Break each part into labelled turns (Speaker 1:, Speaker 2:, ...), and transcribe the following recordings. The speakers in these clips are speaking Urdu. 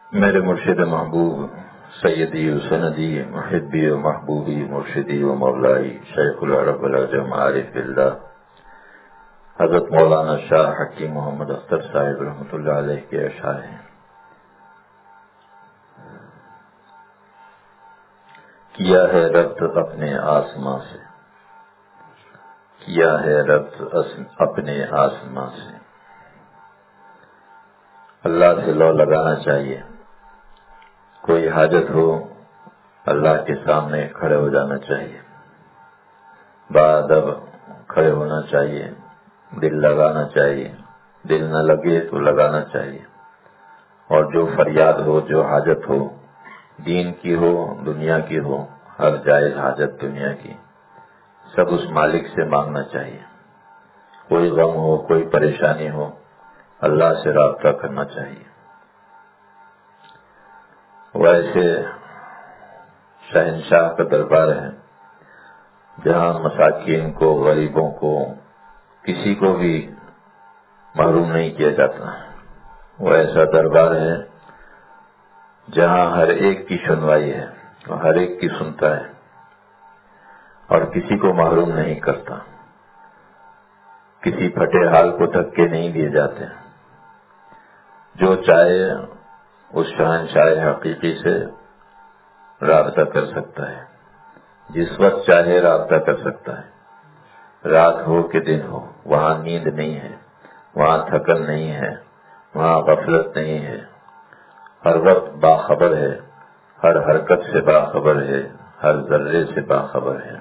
Speaker 1: میرے مرشد محبوب سیدی و سندی محبی و محبوبی مرشدی و مولائی شیخ العرب العجم عارف اللہ حضرت مولانا شاہ حکیم محمد اختر صاحب رحمۃ اللہ علیہ کے اشعار ہیں۔ کیا ہے ربط اپنے آسماں سے، کیا ہے ربط اپنے آسماں سے، اللہ سے لو لگانا چاہیے۔ کوئی حاجت ہو اللہ کے سامنے کھڑے ہو جانا چاہیے، بادب کھڑے ہونا چاہیے، دل لگانا چاہیے، دل نہ لگے تو لگانا چاہیے، اور جو فریاد ہو، جو حاجت ہو، دین کی ہو دنیا کی ہو، ہر جائز حاجت دنیا کی سب اس مالک سے مانگنا چاہیے۔ کوئی غم ہو، کوئی پریشانی ہو، اللہ سے رابطہ کرنا چاہیے۔ ویسے شہنشاہ کا دربار ہے جہاں مساکین کو، غریبوں کو، کسی کو بھی محروم نہیں کیا جاتا۔ وہ ایسا دربار ہے جہاں ہر ایک کی سنوائی ہے اور ہر ایک کی سنتا ہے اور کسی کو محروم نہیں کرتا۔ کسی پھٹے حال کو دھکے نہیں دیے جاتے۔ جو چاہے اس شہنشاہ حقیقی سے رابطہ کر سکتا ہے، جس وقت چاہے رابطہ کر سکتا ہے، رات ہو کہ دن ہو۔ وہاں نیند نہیں ہے، وہاں تھکن نہیں ہے، وہاں غفلت نہیں ہے، ہر وقت باخبر ہے، ہر حرکت سے باخبر ہے، ہر ذرے سے باخبر ہے۔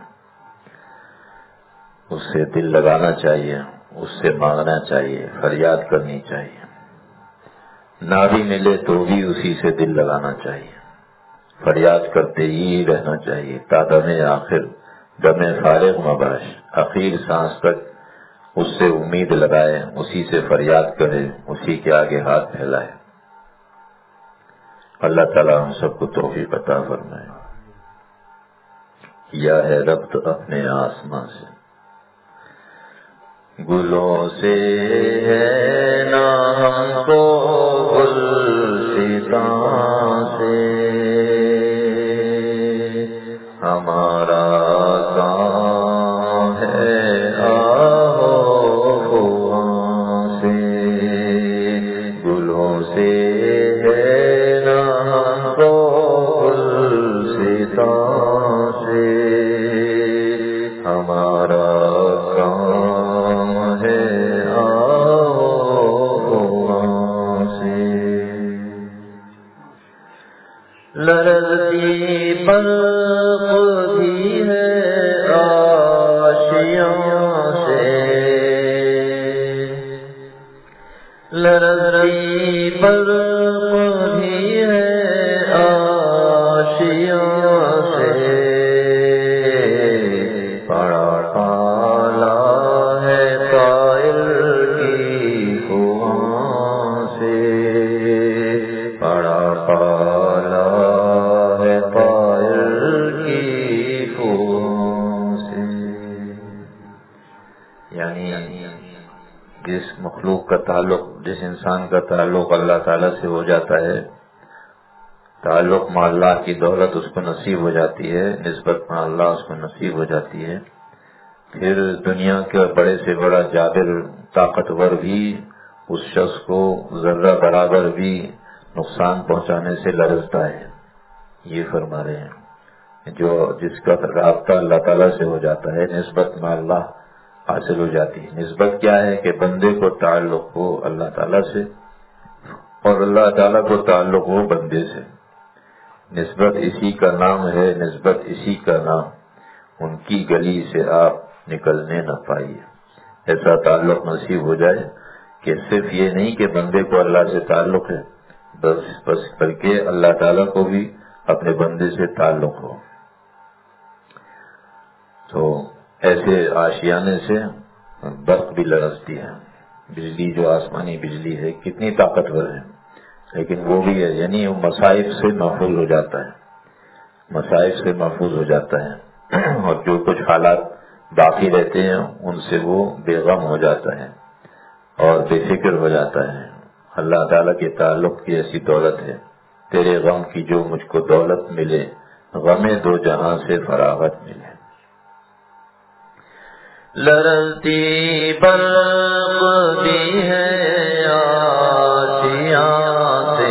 Speaker 1: اس سے دل لگانا چاہیے، اس سے مانگنا چاہیے، فریاد کرنی چاہیے۔ نہ بھی ملے تو بھی اسی سے دل لگانا چاہیے، فریاد کرتے ہی رہنا چاہیے تا دم آخر، دم فارغ مباش، اخیر سانس تک اس سے امید لگائے، اسی سے فریاد کرے، اسی کے آگے ہاتھ پھیلائے۔ اللہ تعالیٰ ہم سب کو توفیق عطا فرمائے۔ کیا ہے ربط اپنے آسماں سے، گلوں سے ہے نا ہم کو گلستاں سے، ہمارا کام ہے آہو وہاں سے، گلوں سے ہے نا ہم کو گلستاں سے، ہمارا لرزتی برق بھی ہے آشیاں سے، لرزتی برق بھی ہے آشیاں سے، بڑا کالا ہے طائر کی فوہاں سے، بڑا کالا جس مخلوق کا تعلق، جس انسان کا تعلق اللہ تعالیٰ سے ہو جاتا ہے، تعلق مع اللہ کی دولت اس کو نصیب ہو جاتی ہے، نسبت مع اللہ اس کو نصیب ہو جاتی ہے، پھر دنیا کے بڑے سے بڑا جابر طاقتور بھی اس شخص کو ذرہ برابر بھی نقصان پہنچانے سے لرزتا ہے۔ یہ فرما رہے ہیں جو جس کا رابطہ اللہ تعالیٰ سے ہو جاتا ہے، نسبت مع اللہ حاصل ہو جاتی ہے۔ نسبت کیا ہے کہ بندے کو تعلق ہو اللہ تعالیٰ سے اور اللہ تعالیٰ کو تعلق ہو بندے سے۔ نسبت اسی کا نام ہے، نسبت اسی کا نام، ان کی گلی سے آپ نکلنے نہ پائیے۔ ایسا تعلق نصیب ہو جائے کہ صرف یہ نہیں کہ بندے کو اللہ سے تعلق ہے، بس بلکہ اللہ تعالیٰ کو بھی اپنے بندے سے تعلق ہو۔ تو ایسے آشیانے سے برق بھی لرزتی ہے۔ بجلی جو آسمانی بجلی ہے کتنی طاقتور ہے، لیکن وہ بھی ہے، یعنی وہ مصائب سے محفوظ ہو جاتا ہے، مصائب سے محفوظ ہو جاتا ہے، اور جو کچھ حالات باقی رہتے ہیں ان سے وہ بے غم ہو جاتا ہے اور بے فکر ہو جاتا ہے۔ اللہ تعالیٰ کے تعلق کی ایسی دولت ہے تیرے غم کی جو مجھ کو دولت ملے، غم دو جہاں سے فراغت ملے۔ لرزتی برق دی ہے آشیاں سے،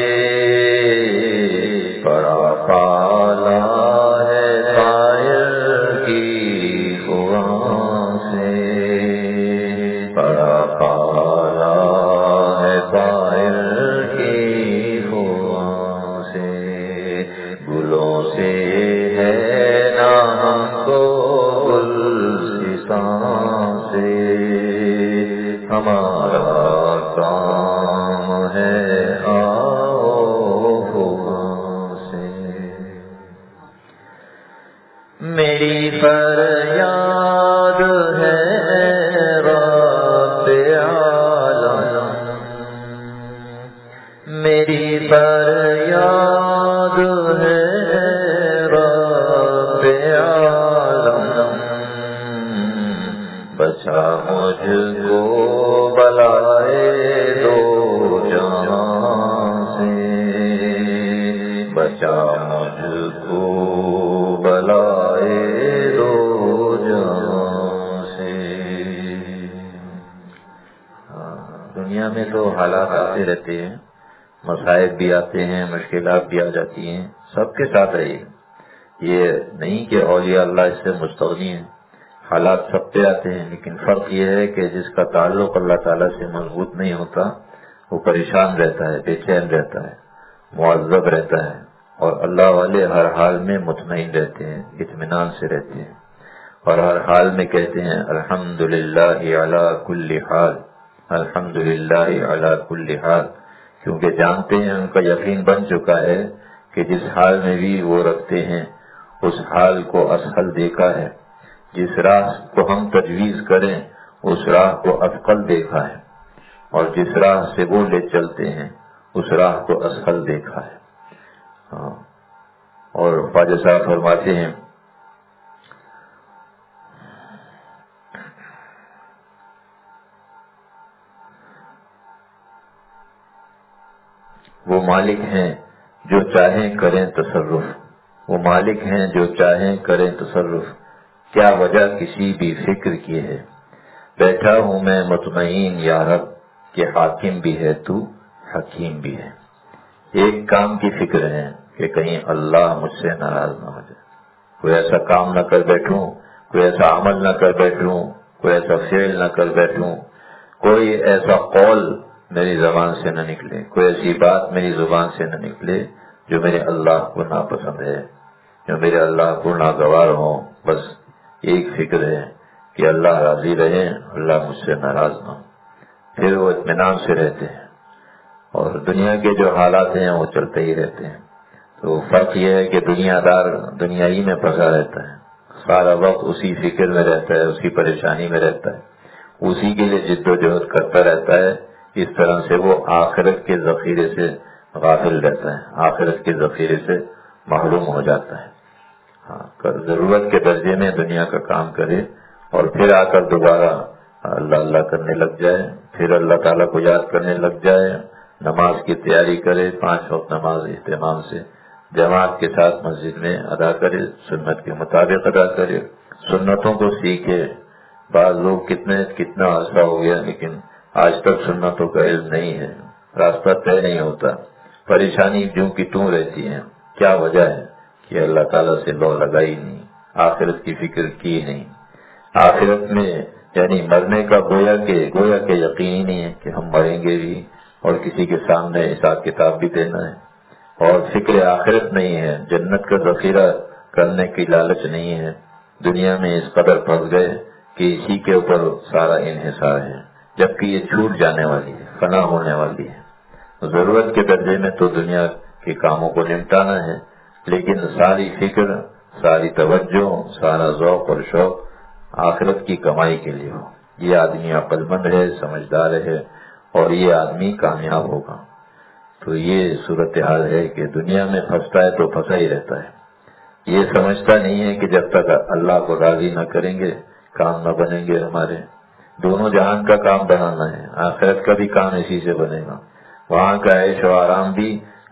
Speaker 1: بڑا پالا ہے طائر کی فغاں سے، بڑا پالا ہے طائر کی فغاں سے، گلوں سے ہے نا ہم کو سے، ہمارا کام ہے آؤ فغاں سے۔ میری فریاد ہے رب عالم، میری فریاد ہے رب عالم، بچا مجھ کو بلائے دو جہاں سے، بچا مجھ کو بلائے دو جہاں سے۔ دنیا میں تو حالات آتے رہتے ہیں، مصائب بھی آتے ہیں، مشکلات بھی آ جاتی ہیں، سب کے ساتھ رہیے۔ یہ نہیں کہ اولیاء اللہ اس سے مستغنی ہیں، حالات سب پہ آتے ہیں، لیکن فرق یہ ہے کہ جس کا تعلق اللہ تعالیٰ سے مضبوط نہیں ہوتا وہ پریشان رہتا ہے، بے چین رہتا ہے، معذب رہتا ہے، اور اللہ والے ہر حال میں مطمئن رہتے ہیں، اطمینان سے رہتے ہیں، اور ہر حال میں کہتے ہیں الحمدللہ علی کل حال، الحمدللہ علی کل حال، کیونکہ جانتے ہیں، ان کا یقین بن چکا ہے کہ جس حال میں بھی وہ رکھتے ہیں اس حال کو اسهل دیکھا ہے، جس راہ کو ہم تجویز کریں اس راہ کو اثقل دیکھا ہے، اور جس راہ سے وہ لے چلتے ہیں اس راہ کو اسهل دیکھا ہے۔ اور خواجہ صاحب فرماتے ہیں وہ مالک ہیں جو چاہیں کریں تصرف، وہ مالک ہیں جو چاہیں کریں تصرف، کیا وجہ کسی بھی فکر کی ہے، بیٹھا ہوں میں مطمئن یا رب کہ حاکم بھی ہے تو حکیم بھی ہے۔ ایک کام کی فکر ہے کہ کہیں اللہ مجھ سے ناراض نہ ہو جائے، کوئی ایسا کام نہ کر بیٹھوں، کوئی ایسا عمل نہ کر بیٹھوں، کوئی ایسا فعل نہ کر بیٹھوں، کوئی ایسا قول میری زبان سے نہ نکلے، کوئی ایسی بات میری زبان سے نہ نکلے جو میرے اللہ کو ناپسند ہے، جو میرے اللہ کو ناگوار ہو۔ بس ایک فکر ہے کہ اللہ راضی رہے، اللہ مجھ سے ناراض نہ ہو، پھر وہ اطمینان سے رہتے ہیں، اور دنیا کے جو حالات ہیں وہ چلتے ہی رہتے ہیں۔ تو فرق یہ ہے کہ دنیا دار دنیا ہی میں پھنسا رہتا ہے، سارا وقت اسی فکر میں رہتا ہے، اسی پریشانی میں رہتا ہے، اسی کے لیے جد و جہد کرتا رہتا ہے، اس طرح سے وہ آخرت کے ذخیرے سے غافل رہتا ہے، آخرت کے ذخیرے سے محروم ہو جاتا ہے۔ ضرورت کے درجے میں دنیا کا کام کرے اور پھر آ کر دوبارہ اللہ اللہ کرنے لگ جائے، پھر اللہ تعالیٰ کو یاد کرنے لگ جائے، نماز کی تیاری کرے، 5 وقت نماز اہتمام سے جماعت کے ساتھ مسجد میں ادا کرے، سنت کے مطابق ادا کرے، سنتوں کو سیکھے۔ بعض لوگ کتنا عرصہ ہو گیا لیکن آج تک سنتوں کا علم نہیں ہے، راستہ طے نہیں ہوتا، پریشانی جوں کی توں رہتی ہے۔ کیا وجہ ہے کہ اللہ تعالیٰ سے لو لگائی نہیں، آخرت کی فکر کی نہیں، آخرت میں یعنی مرنے کا گویا کہ یقین ہی نہیں ہے کہ ہم مریں گے بھی اور کسی کے سامنے حساب کتاب بھی دینا ہے، اور فکر آخرت نہیں ہے، جنت کا ذخیرہ کرنے کی لالچ نہیں ہے۔ دنیا میں اس قدر پھنس گئے کہ اسی کے اوپر سارا انحصار ہے، جبکہ یہ چھوٹ جانے والی ہے، فنا ہونے والی ہے۔ ضرورت کے درجے میں تو دنیا کے کاموں کو نمٹانا ہے، لیکن ساری فکر، ساری توجہ، سارا ذوق اور شوق آخرت کی کمائی کے لیے ہو۔ یہ آدمی عقل مند ہے، سمجھدار ہے، اور یہ آدمی کامیاب ہوگا۔ تو یہ صورتحال ہے کہ دنیا میں پھنستا ہے تو پھنسا ہی رہتا ہے، یہ سمجھتا نہیں ہے کہ جب تک اللہ کو راضی نہ کریں گے کام نہ بنیں گے ہمارے۔ دونوں جہان کا کام بنانا ہے، آخرت کا بھی کام اسی سے بنے گا، وہاں کا عیش و آرام بھی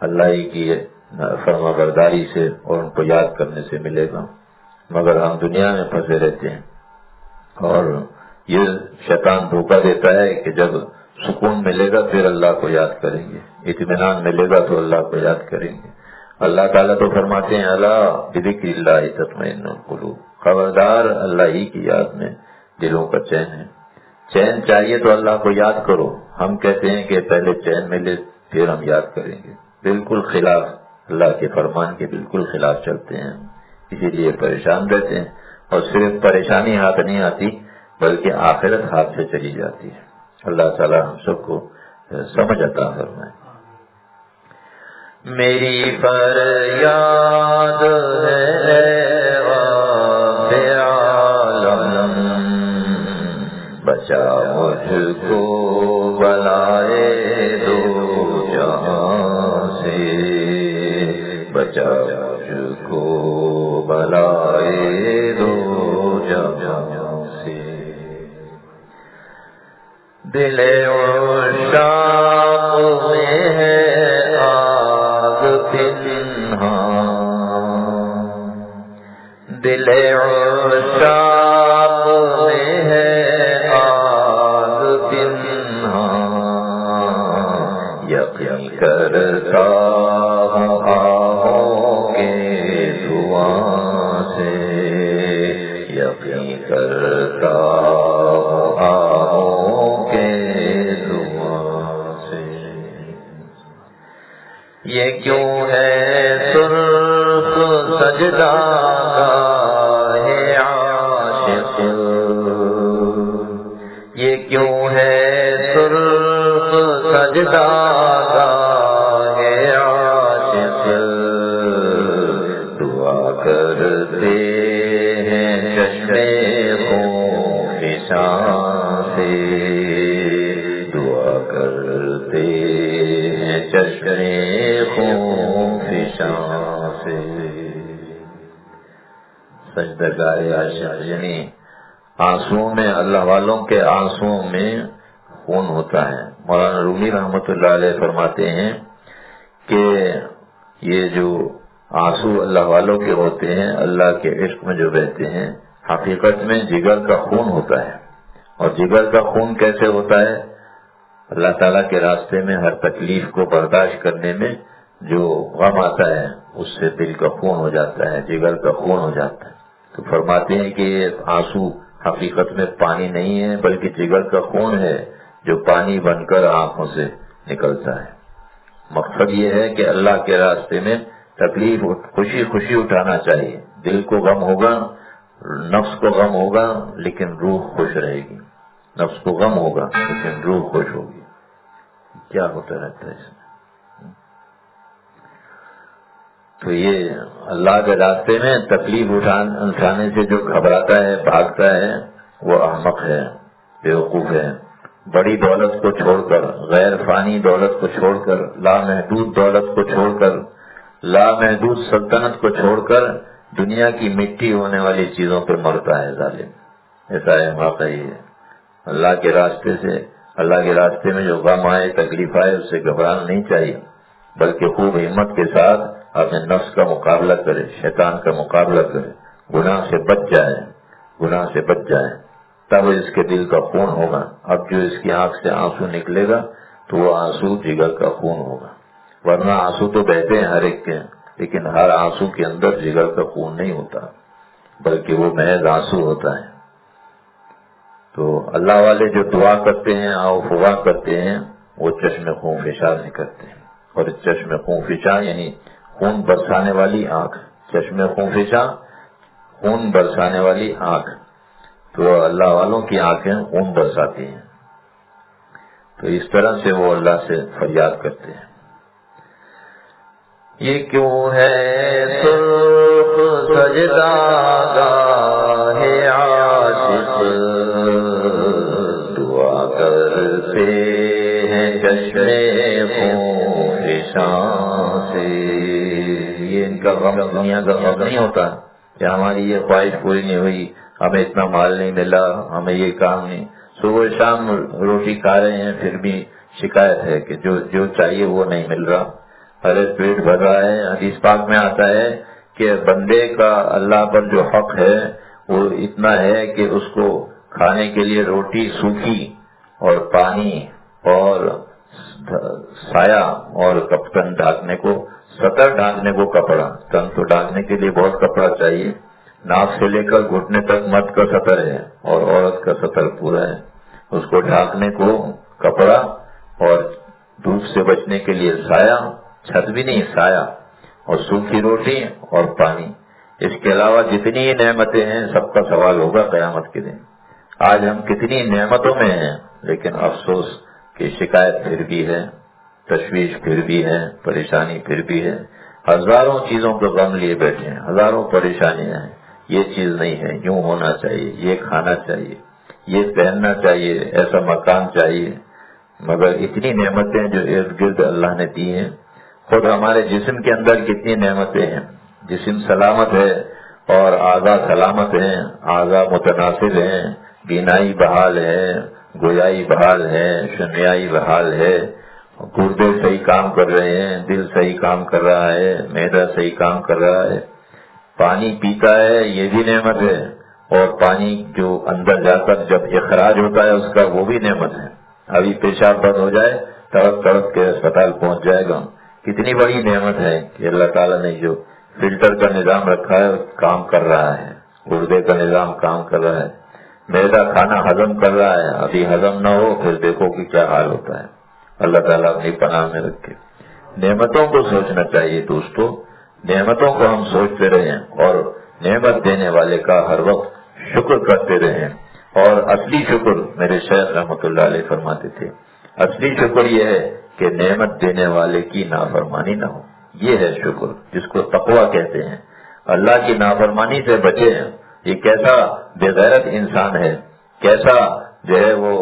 Speaker 1: اللہ ہی کی فرما برداری سے اور ان کو یاد کرنے سے ملے گا، مگر ہم دنیا میں پھنسے رہتے ہیں اور یہ شیطان دھوکہ دیتا ہے کہ جب سکون ملے گا پھر اللہ کو یاد کریں گے، اطمینان ملے گا تو اللہ کو یاد کریں گے۔ اللہ تعالیٰ تو فرماتے ہیں الا بذکر اللہ تطمئن القلوب، خبردار اللہ ہی کی یاد میں دلوں کا چین ہے۔ چین چاہیے تو اللہ کو یاد کرو، ہم کہتے ہیں کہ پہلے چین ملے پھر ہم یاد کریں گے، بالکل خلاف، اللہ کے فرمان کے بالکل خلاف چلتے ہیں، اسی لیے پریشان رہتے ہیں، اور صرف پریشانی ہاتھ نہیں آتی بلکہ آخرت ہاتھ سے چلی جاتی ہے۔ اللہ تعالیٰ ہم سب کو سمجھ عطا فرمائے۔ میری فریاد ہے رب عالم، بچا مجھ کو بلائے دو جہاں سے، بچا مجھ کو بلائے دو جہاں سے۔ دل عشاق میں ہے آگ پنہاں، دل عشاق میں ہے آگ پنہاں، یقین کرتا آہوں کے دعا سے، یقین کرتا آہوں کے دعا سے۔ یہ کیوں ہے سرخ سجدہ گاہ عاشق، یہ کیوں ہے سرخ سجدہ گاہ عاشق، دعا کرتے ہیں چشمے خون فشاں سے، دعا کرتے ہیں چشمے خون فشاں سے۔ سجدہ عاشق یعنی آنسو میں، اللہ والوں کے آنسو میں خون ہوتا ہے۔ مولانا رومی رحمۃ اللہ علیہ فرماتے ہیں کہ یہ جو آنسو اللہ والوں کے ہوتے ہیں، اللہ کے عشق میں جو بہتے ہیں، حقیقت میں جگر کا خون ہوتا ہے۔ اور جگر کا خون کیسے ہوتا ہے؟ اللہ تعالیٰ کے راستے میں ہر تکلیف کو برداشت کرنے میں جو غم آتا ہے اس سے دل کا خون ہو جاتا ہے، جگر کا خون ہو جاتا ہے۔ تو فرماتے ہیں کہ یہ آنسو حقیقت میں پانی نہیں ہے بلکہ جگر کا خون ہے جو پانی بن کر آنکھوں سے نکلتا ہے۔ مقصد یہ ہے کہ اللہ کے راستے میں تکلیف خوشی خوشی اٹھانا چاہیے، دل کو غم ہوگا، نفس کو غم ہوگا لیکن روح خوش رہے گی، نفس کو غم ہوگا لیکن روح خوش ہوگی۔ کیا ہوتا رہتا ہے اس میں؟ تو یہ اللہ کے راستے میں تکلیف اٹھانے سے جو گھبراتا ہے، بھاگتا ہے، وہ احمق ہے، بیوقوف ہے۔ بڑی دولت کو چھوڑ کر، غیر فانی دولت کو چھوڑ کر، لامحدود دولت کو چھوڑ کر، لامحدود سلطنت کو چھوڑ کر دنیا کی مٹی ہونے والی چیزوں پہ مرتا ہے ظالم۔ ایسا ہے واقعی ہے۔ اللہ کے راستے سے، اللہ کے راستے میں جو غم آئے، تکلیف آئے، اس سے گھبرانا نہیں چاہیے بلکہ خوب ہمت کے ساتھ اپنے نفس کا مقابلہ کرے، شیطان کا مقابلہ کرے، گناہ سے بچ جائے، گناہ سے بچ جائے، تب اس کے دل کا خون ہوگا۔ اب جو اس کی آنکھ سے آنسو نکلے گا تو وہ آنسو جگر کا خون ہوگا، ورنہ آنسو تو بہتے ہیں ہر ایک کے، لیکن ہر آنسو کے اندر جگر کا خون نہیں ہوتا بلکہ وہ محض آنسو ہوتا ہے۔ تو اللہ والے جو دعا کرتے ہیں، آؤ فوا کرتے ہیں، وہ چشم خون فشاں نہیں کرتے ہیں۔ اور اس چشم خون فشاں یعنی خون برسانے والی آنکھ، چشم خون فشاں خون برسانے والی آنکھ، تو اللہ والوں کی آنکھیں خون برساتی ہیں۔ تو اس طرح سے وہ اللہ سے فریاد کرتے ہیں۔ یہ کیوں ہے سرخ سجدہ گاہ عاشق، دعا کرتے ہیں چشمے خون فشاں سے۔ یہ ان کا غم دنیا کا غم نہیں ہوتا کہ ہماری یہ خواہش پوری نہیں ہوئی، ہمیں اتنا مال نہیں ملا، ہمیں یہ کام نہیں، صبح شام روٹی کھا رہے ہیں پھر بھی شکایت ہے کہ جو چاہیے وہ نہیں مل رہا۔ ارے پیٹ بھر رہا ہے. حدیث پاک میں آتا ہے کہ بندے کا اللہ پر جو حق ہے وہ اتنا ہے کہ اس کو کھانے کے لیے روٹی سوکھی اور پانی اور سایہ اور کپتن ڈھانکنے کو، سطر ڈھانکنے کو کپڑا، تن تو ڈھانکنے کے لیے بہت کپڑا چاہیے، ناک سے لے کر گھٹنے تک مرد کا سطر ہے اور عورت کا سطر پورا ہے، اس کو ڈھانکنے کو کپڑا اور دھوپ سے بچنے کے لیے سایہ، چھت بھی نہیں سایہ، اور سوکھی روٹی اور پانی. اس کے علاوہ جتنی نعمتیں ہیں سب کا سوال ہوگا قیامت کے دن. آج ہم کتنی نعمتوں میں ہیں لیکن افسوس کہ شکایت پھر بھی ہے، تشویش پھر بھی ہے، پریشانی پھر بھی ہے. ہزاروں چیزوں کو غم لیے بیٹھے ہیں، ہزاروں پریشانیاں ہیں. یہ چیز نہیں ہے، یوں ہونا چاہیے، یہ کھانا چاہیے، یہ پہننا چاہیے، ایسا مکان چاہیے. مگر اتنی نعمتیں جو ارد گرد اللہ نے دی ہیں. خود ہمارے جسم کے اندر کتنی نعمتیں ہیں. جسم سلامت ہے اور اعضاء سلامت ہیں، اعضاء متناسب ہیں، بینائی بحال ہے، گویائی بحال ہے، شنیائی بحال ہے، گردے صحیح کام کر رہے ہیں، دل صحیح کام کر رہا ہے، معدہ صحیح کام کر رہا ہے، پانی پیتا ہے، یہ بھی نعمت ہے. اور پانی جو اندر جا کر جب اخراج ہوتا ہے اس کا وہ بھی نعمت ہے. ابھی پیشاب بند ہو جائے تڑپ تڑپ کے اسپتال پہنچ جائے گا. کتنی بڑی نعمت ہے کہ اللہ تعالیٰ نے جو فلٹر کا نظام رکھا ہے کام کر رہا ہے، گردے کا نظام کام کر رہا ہے، معدہ کھانا ہضم کر رہا ہے. ابھی ہضم نہ ہو پھر دیکھو کہ کیا حال ہوتا ہے. اللہ تعالیٰ اپنی پناہ میں رکھے. نعمتوں کو سوچنا چاہیے دوستو، نعمتوں کو ہم سوچتے رہیں اور نعمت دینے والے کا ہر وقت شکر کرتے رہیں. اور اصلی شکر میرے شیخ رحمۃ اللہ علیہ فرماتے تھے، اصلی شکر یہ ہے کہ نعمت دینے والے کی نافرمانی نہ ہو. یہ ہے شکر جس کو تقویٰ کہتے ہیں. اللہ کی نافرمانی سے بچے ہیں. یہ کیسا بے غیرت انسان ہے، کیسا جو ہے وہ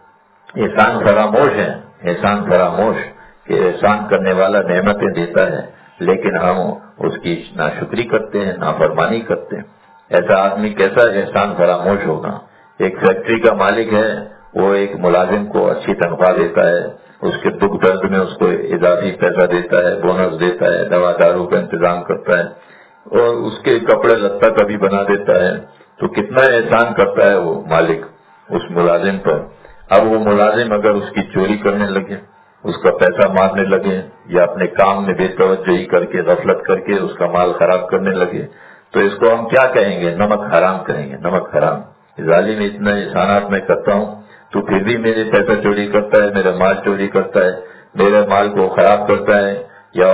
Speaker 1: احسان فراموش ہے. احسان فراموش کہ احسان کرنے والا نعمتیں دیتا ہے لیکن ہم اس کی ناشکری کرتے ہیں، نافرمانی کرتے ہیں. ایسا آدمی کیسا احسان فراموش ہوگا. ایک فیکٹری کا مالک ہے، وہ ایک ملازم کو اچھی تنخواہ دیتا ہے، اس کے دکھ درد میں اس کو اضافی پیسہ دیتا ہے، بونس دیتا ہے، دوا دارو کا انتظام کرتا ہے اور اس کے کپڑے لتا کبھی بنا دیتا ہے. تو کتنا احسان کرتا ہے وہ مالک اس ملازم پر. اب وہ ملازم اگر اس کی چوری کرنے لگے، اس کا پیسہ مارنے لگے یا اپنے کام میں بے توجہی کر کے غفلت کر کے اس کا مال خراب کرنے لگے تو اس کو ہم کیا کہیں گے؟ نمک حرام کہیں گے. نمک حرام، ظالم اتنا احسانات میں کرتا ہوں تو پھر بھی میرے پیسہ چوری کرتا ہے، میرا مال چوری کرتا ہے، میرے مال کو خراب کرتا ہے یا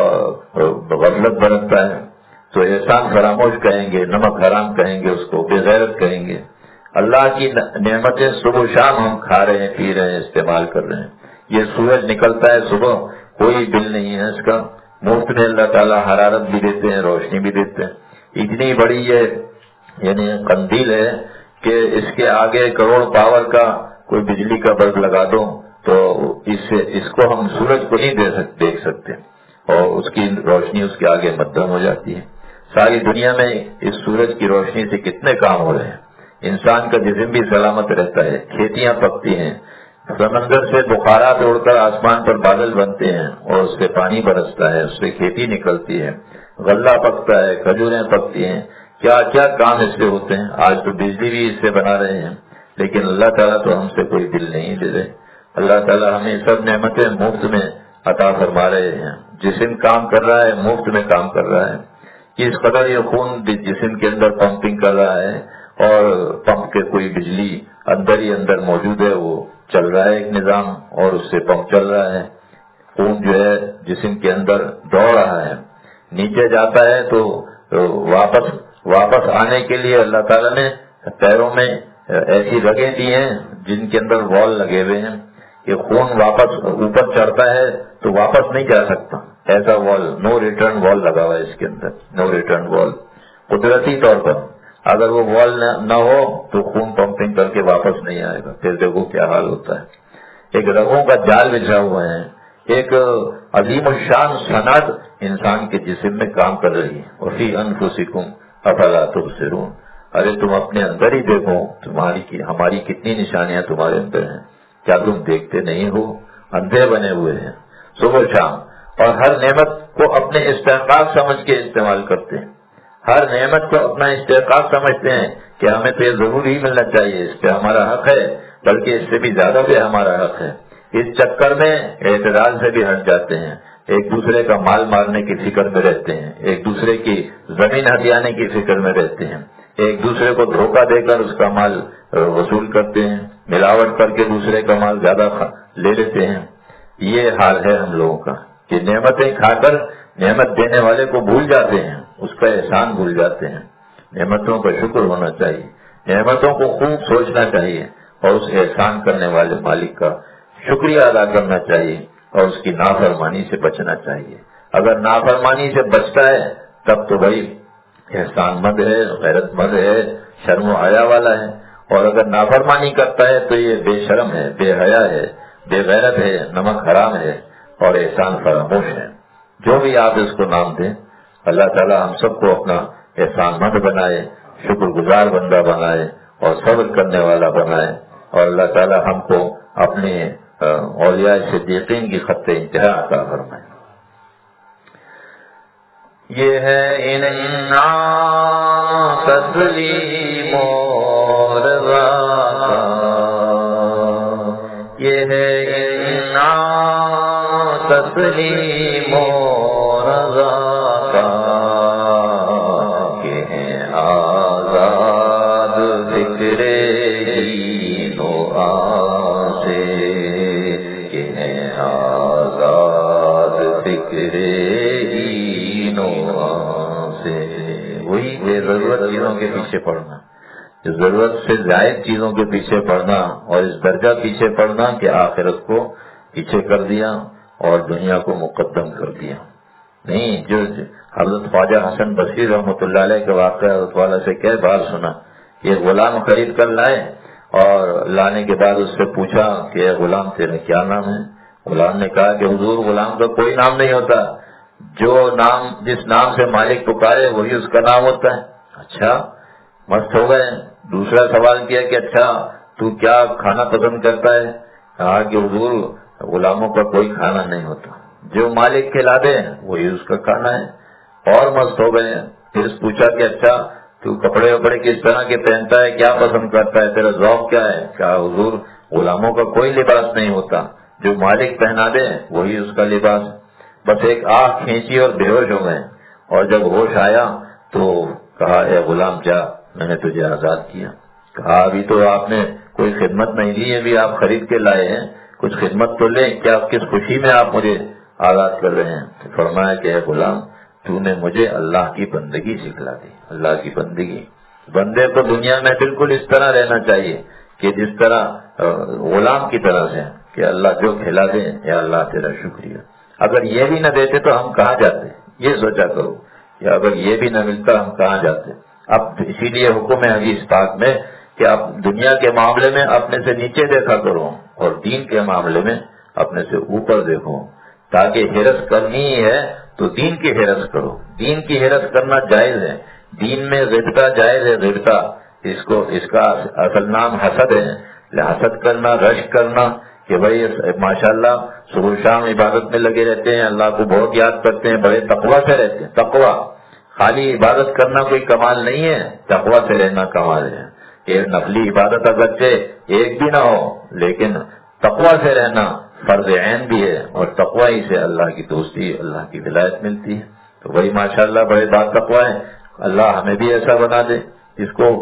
Speaker 1: غفلت برتتا ہے. تو احسان فراموش کہیں گے، نمک حرام کہیں گے، اس کو بے غیرت کہیں گے. اللہ کی نعمتیں صبح و شام ہم کھا رہے ہیں، پی رہے ہیں، استعمال کر رہے ہیں. یہ سورج نکلتا ہے صبح، کوئی بل نہیں ہے اس کا، مفت میں اللہ تعالیٰ حرارت بھی دیتے ہیں، روشنی بھی دیتے ہیں. اتنی بڑی یہ یعنی قندیل ہے کہ اس کے آگے کروڑ پاور کا کوئی بجلی کا بلب لگا دو تو اس کو ہم سورج کو نہیں دیکھ سکتے اور اس کی روشنی اس کے آگے مدھم ہو جاتی ہے. ساری دنیا میں اس سورج کی روشنی سے کتنے کام ہو رہے ہیں. انسان کا جسم بھی سلامت رہتا ہے، کھیتیاں پکتی ہیں، سمندر سے بخارات اڑ کر آسمان پر بادل بنتے ہیں اور اس سے پانی برستا ہے، اس سے کھیتی نکلتی ہے، غلہ پکتا ہے، کھجوریں پکتی ہیں. کیا کیا کام اس سے ہوتے ہیں. آج تو بجلی بھی اس سے بنا رہے ہیں لیکن اللہ تعالیٰ تو ہم سے کوئی بل نہیں دے رہے. اللہ تعالیٰ ہمیں سب نعمتیں مفت میں عطا فرما رہے ہیں. جسم کام کر رہا ہے، مفت میں کام کر رہا ہے. اس قدر یہ خون جسم کے اندر پمپنگ کر رہا ہے اور پمپ کے کوئی بجلی اندر ہی اندر موجود ہے، وہ چل رہا ہے ایک نظام اور اس سے پمپ چل رہا ہے. خون جو ہے جسم کے اندر دوڑ رہا ہے، نیچے جاتا ہے تو واپس آنے کے لیے اللہ تعالیٰ نے پیروں میں ایسی رگیں دی ہیں جن کے اندر وال لگے ہوئے ہیں کہ خون واپس اوپر چڑھتا ہے تو واپس نہیں جا سکتا. ایسا وال، نو ریٹرن وال لگا ہوا ہے اس کے اندر، نو ریٹرن وال. قدرتی طور پر اگر وہ وال نہ ہو تو خون پمپنگ کر کے واپس نہیں آئے گا. پھر دیکھو کیا حال ہوتا ہے. ایک رگوں کا جال بچھا ہوا ہے، ایک عظیم الشان صنعت انسان کے جسم میں کام کر رہی ہے. وفی انفسکم افلا تبصرون. ارے تم اپنے اندر ہی دیکھو، ہماری کتنی نشانیاں تمہارے اندر ہیں. کیا تم دیکھتے نہیں ہو؟ اندھے بنے ہوئے ہیں. صبح شام اور ہر نعمت کو اپنے استحقاق سمجھ کے استعمال کرتے ہیں. ہر نعمت کو اپنا استحقاق سمجھتے ہیں کہ ہمیں تو یہ ضرور ہی ملنا چاہیے، اس پہ ہمارا حق ہے، بلکہ اس سے بھی زیادہ پہ ہمارا حق ہے. اس چکر میں اعتدال سے بھی ہٹ جاتے ہیں، ایک دوسرے کا مال مارنے کی فکر میں رہتے ہیں، ایک دوسرے کی زمین ہتھیانے کی فکر میں رہتے ہیں، ایک دوسرے کو دھوکہ دے کر اس کا مال وصول کرتے ہیں، ملاوٹ کر کے دوسرے کا مال زیادہ لے لیتے ہیں. یہ حال ہے ہم لوگوں کا کہ نعمتیں کھا کر نعمت دینے والے کو بھول جاتے ہیں، اس کا احسان بھول جاتے ہیں. نعمتوں کا شکر ہونا چاہیے، نعمتوں کو خوب سوچنا چاہیے اور اس احسان کرنے والے مالک کا شکریہ ادا کرنا چاہیے اور اس کی نافرمانی سے بچنا چاہیے. اگر نافرمانی سے بچتا ہے تب تو بھائی احسان مند ہے، غیرت مند ہے، شرم و حیا والا ہے. اور اگر نافرمانی کرتا ہے تو یہ بے شرم ہے، بے حیا ہے، بے غیرت ہے، نمک حرام ہے اور احسان فراموش ہے. جو بھی آپ اس کو نام دیں، اللہ تعالی ہم سب کو اپنا احسان مند بنائے، شکر گزار بندہ بنائے اور صبر کرنے والا بنائے. اور اللہ تعالی ہم کو اپنے اولیاء صدیقین کی خط انتہا عطا فرمائے. یہ ہے انعام تسلیم و رضا کا، یہ ہے انعام تسلیم و رضا کا، کہ ہیں آزاد ذکر دین و آسے، کہ ہیں آزاد ذکر دین و آسے. وہی بے ضرورت چیزوں کے پیچھے پڑنا، ضرورت سے زائد چیزوں کے پیچھے پڑنا اور اس درجہ پیچھے پڑنا کہ آخرت کو پیچھے کر دیا اور دنیا کو مقدم کر دیا. نہیں، جو حضرت خواجہ حسن بصری رحمۃ اللہ علیہ کے واقعہ حضرت والا سے کئی بار سنا. یہ غلام خرید کر لائے اور لانے کے بعد اس سے پوچھا کہ اے غلام تیرا کیا نام ہے؟ غلام نے کہا کہ حضور غلام کا کوئی نام نہیں ہوتا، جو نام جس نام سے مالک پکارے وہی اس کا نام ہوتا ہے. اچھا، مست ہو گئے. دوسرا سوال کیا کہ اچھا تو کیا کھانا پسند کرتا ہے؟ کہا کہ حضور غلاموں کا کوئی کھانا نہیں ہوتا، جو مالک کھلا دے وہی اس کا کھانا ہے. اور مست ہو گئے. پھر پوچھا کہ اچھا تو کپڑے وپڑے کس طرح کے پہنتا ہے، کیا پسند کرتا ہے، تیرا ذوق کیا ہے؟ کہا حضور غلاموں کا کوئی لباس نہیں ہوتا، جو مالک پہنا دے وہی اس کا لباس. بس ایک آنکھ کھینچی اور بے ہوش ہو گئے. اور جب ہوش آیا تو کہا اے غلام جا، میں نے تجھے آزاد کیا. کہا ابھی تو آپ نے کوئی خدمت نہیں لی، ابھی آپ خرید کے لائے ہیں، کچھ خدمت تو لیں. کیا کس خوشی میں آپ مجھے آزاد کر رہے ہیں؟ تو فرمایا کہ اے غلام تو نے مجھے اللہ کی بندگی سکھلا دی. اللہ کی بندگی، بندے کو دنیا میں بالکل اس طرح رہنا چاہیے کہ جس طرح غلام کی طرح سے، کہ اللہ جو کھلا دے یا اللہ تیرا شکریہ. اگر یہ بھی نہ دیتے تو ہم کہاں جاتے؟ یہ سوچا کرو کہ اگر یہ بھی نہ ملتا ہم کہاں جاتے. اب اسی لیے حکم ہے حدیث پاک میں کہ آپ دنیا کے معاملے میں اپنے سے نیچے دیکھا کرو اور دین کے معاملے میں اپنے سے اوپر دیکھو. تاکہ ہرس کرنی ہے تو دین کی ہرس کرو. دین کی ہرس کرنا جائز ہے، دین میں غبطہ جائز ہے. غبطہ اس کا اصل نام حسد ہے. حسد کرنا، رشک کرنا کہ بھائی ماشاءاللہ صبح شام عبادت میں لگے رہتے ہیں، اللہ کو بہت یاد کرتے ہیں، بڑے تقویٰ سے رہتے ہیں. تقویٰ خالی عبادت کرنا کوئی کمال نہیں ہے، تقویٰ سے رہنا کمال ہے. یہ نفلی عبادت اگرچہ ایک بھی نہ ہو لیکن تقویٰ سے رہنا فرض عین بھی ہے، اور تقویٰ ہی سے اللہ کی دوستی، اللہ کی ولایت ملتی ہے. تو وہی ماشاءاللہ بڑے بات تقویٰ ہے. اللہ ہمیں بھی ایسا بنا دے. اس کو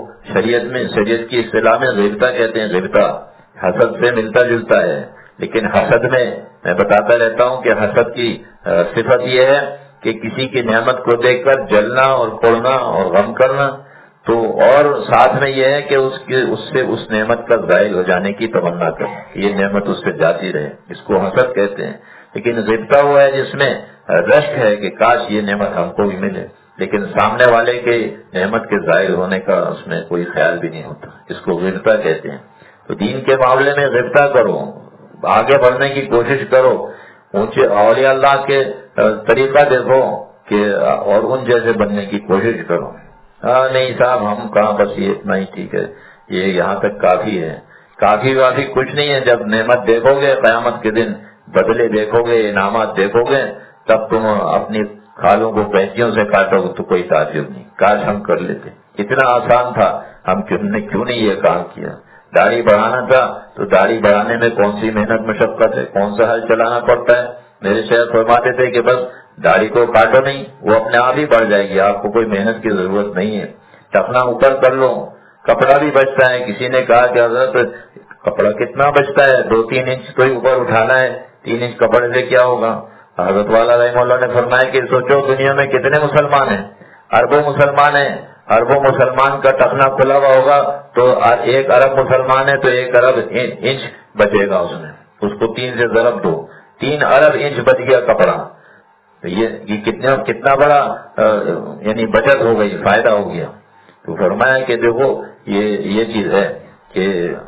Speaker 1: شریعت کی اصطلاح میں غبطہ کہتے ہیں. غبطہ حسد سے ملتا جلتا ہے، لیکن حسد میں بتاتا رہتا ہوں کہ حسد کی صفت یہ ہے کہ کسی کی نعمت کو دیکھ کر جلنا اور کوڑنا اور غم کرنا، تو اور ساتھ میں یہ ہے کہ اس سے اس نعمت کا زائل ہو جانے کی تمنا کرنا، یہ نعمت اس سے جاتی رہے. اس کو حسد کہتے ہیں. لیکن غبطہ وہ ہے جس میں رشک ہے کہ کاش یہ نعمت ہم کو بھی ملے، لیکن سامنے والے کے نعمت کے زائل ہونے کا اس میں کوئی خیال بھی نہیں ہوتا. اس کو غبطہ کہتے ہیں. تو دین کے معاملے میں غبطہ کرو، آگے بڑھنے کی کوشش کرو، اونچے اولیاء اللہ کے طریقہ دیکھو کہ اور ان جیسے بننے کی کوشش کرو. نہیں صاحب ہم کہاں، بس یہ اتنا ہی ٹھیک ہے، یہ یہاں تک کافی ہے. کافی کچھ نہیں ہے. جب نعمت دیکھو گے قیامت کے دن، بدلے دیکھو گے، انعامات دیکھو گے، تب تم اپنی کھالوں کو کینچیوں سے کاٹو گے تو کوئی تعجب نہیں. کاش ہم کر لیتے, اتنا آسان تھا, ہم کیوں نہیں یہ کام کیا. داڑھی بڑھانا تھا تو داڑھی بڑھانے میں کون سی محنت مشقت ہے, کون سا حل چلانا پڑتا ہے. میرے شیخ فرماتے تھے کہ بس داڑھی کو کاٹو نہیں, وہ اپنے آپ ہی بڑھ جائے گی, آپ کو کوئی محنت کی ضرورت نہیں ہے. ٹخنا اوپر کر لو, کپڑا بھی بچتا ہے. کسی نے کہا کہ حضرت کپڑا کتنا بچتا ہے, 2-3 انچ تو ہی اوپر اٹھانا ہے, 3 انچ کپڑے سے کیا ہوگا. حضرت والا رحمہ اللہ نے فرمایا کہ سوچو دنیا میں کتنے مسلمان ہیں, اربوں مسلمان ہیں. اربوں مسلمان کا ٹخنا کھلا ہوا ہوگا تو 1 ارب مسلمان ہے تو 1 ارب انچ بچے گا اس میں, اس کو 3 سے ضرب دو, 3 ارب انچ بچ گیا کپڑا. یہ کتنا بڑا یعنی بچت ہو گئی, فائدہ ہو گیا. تو فرمایا کہ دیکھو یہ چیز ہے کہ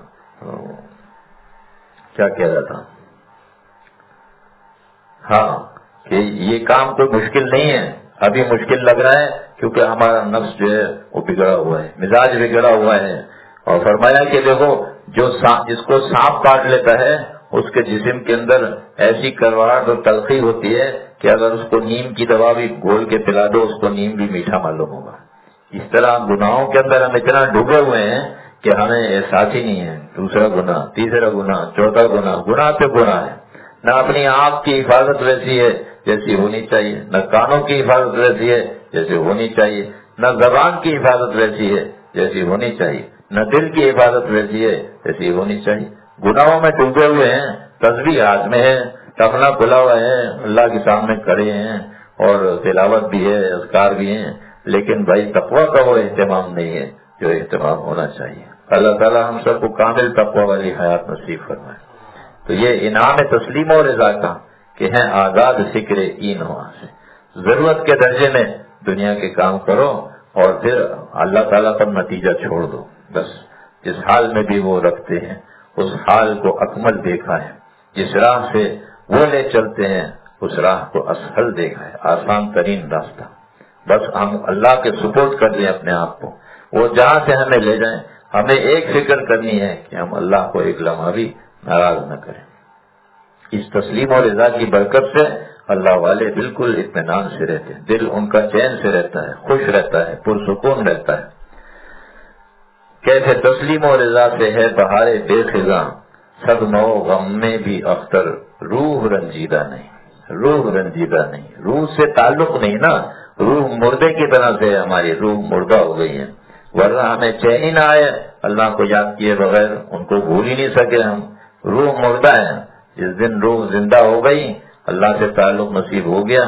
Speaker 1: کیا کہہ رہا تھا, ہاں کہ یہ کام کوئی مشکل نہیں ہے. ابھی مشکل لگ رہا ہے کیونکہ ہمارا نفس جو ہے وہ بگڑا ہوا ہے, مزاج بگڑا ہوا ہے. اور فرمایا کہ دیکھو جس کو سانپ کاٹ لیتا ہے اس کے جسم کے اندر ایسی کرواہٹ اور تلخی ہوتی ہے کہ اگر اس کو نیم کی دوا بھی گھول کے پلا دو اس کو نیم بھی میٹھا معلوم ہوگا. اس طرح گناہوں کے اندر ہم اتنا ڈوبے ہوئے ہیں کہ ہمیں احساس ہی نہیں ہے. دوسرا گناہ, تیسرا گناہ, چوتھا گناہ پہ گناہ ہے. نہ اپنی آنکھ کی حفاظت ویسی ہے جیسی ہونی چاہیے, نہ کانوں کی حفاظت ویسی ہے جیسے ہونی چاہیے, نہ زبان کی حفاظت ویسی ہے جیسی ہونی چاہیے, نہ دل کی حفاظت ویسی ہے جیسی ہونی چاہیے. گناہوں میں ڈوبے ہوئے ہیں, تسبیح ہاتھ میں ہے, ٹخنا کھلا ہوا ہے, اللہ کے سامنے کھڑے ہیں اور تلاوت بھی ہے, اذکار بھی ہیں, لیکن بھائی تقویٰ کا وہ اہتمام نہیں ہے جو اہتمام ہونا چاہیے. اللہ تعالیٰ ہم سب کو کامل تقویٰ والی حیات نصیب فرمائے. تو یہ انعام تسلیم و رضا کا کہ ہیں آزاد فکر این ہوا سے. ضرورت کے درجے میں دنیا کے کام کرو اور پھر اللہ تعالیٰ پر نتیجہ چھوڑ دو. بس جس حال میں بھی وہ رکھتے ہیں اس حال کو اکمل دیکھا ہے, جس راہ سے وہ لے چلتے ہیں اس راہ کو اسہل دیکھا ہے, آسان ترین راستہ. بس ہم اللہ کے سپورٹ کر دیں اپنے آپ کو, وہ جہاں سے ہمیں لے جائیں. ہمیں ایک فکر کرنی ہے کہ ہم اللہ کو ایک لمحہ بھی ناراض نہ کریں. اس تسلیم اور رضا کی برکت سے اللہ والے بالکل اطمینان سے رہتے ہیں, دل ان کا چین سے رہتا ہے, خوش رہتا ہے, پرسکون رہتا ہے. کیسے تسلیم اور رضا سے ہے بہارے بے خزاں, صدمہ و غم میں بھی اختر, روح رنجیدہ نہیں, روح رنجیدہ نہیں. روح سے تعلق نہیں نا, روح مردے کی طرح سے ہماری روح مردہ ہو گئی ہے. ورنہ ہمیں چین ہی نہ آئے اللہ کو یاد کیے بغیر, ان کو بھول ہی نہیں سکے ہم. روح مردہ ہے, جس دن روح زندہ ہو گئی, اللہ سے تعلق نصیب ہو گیا,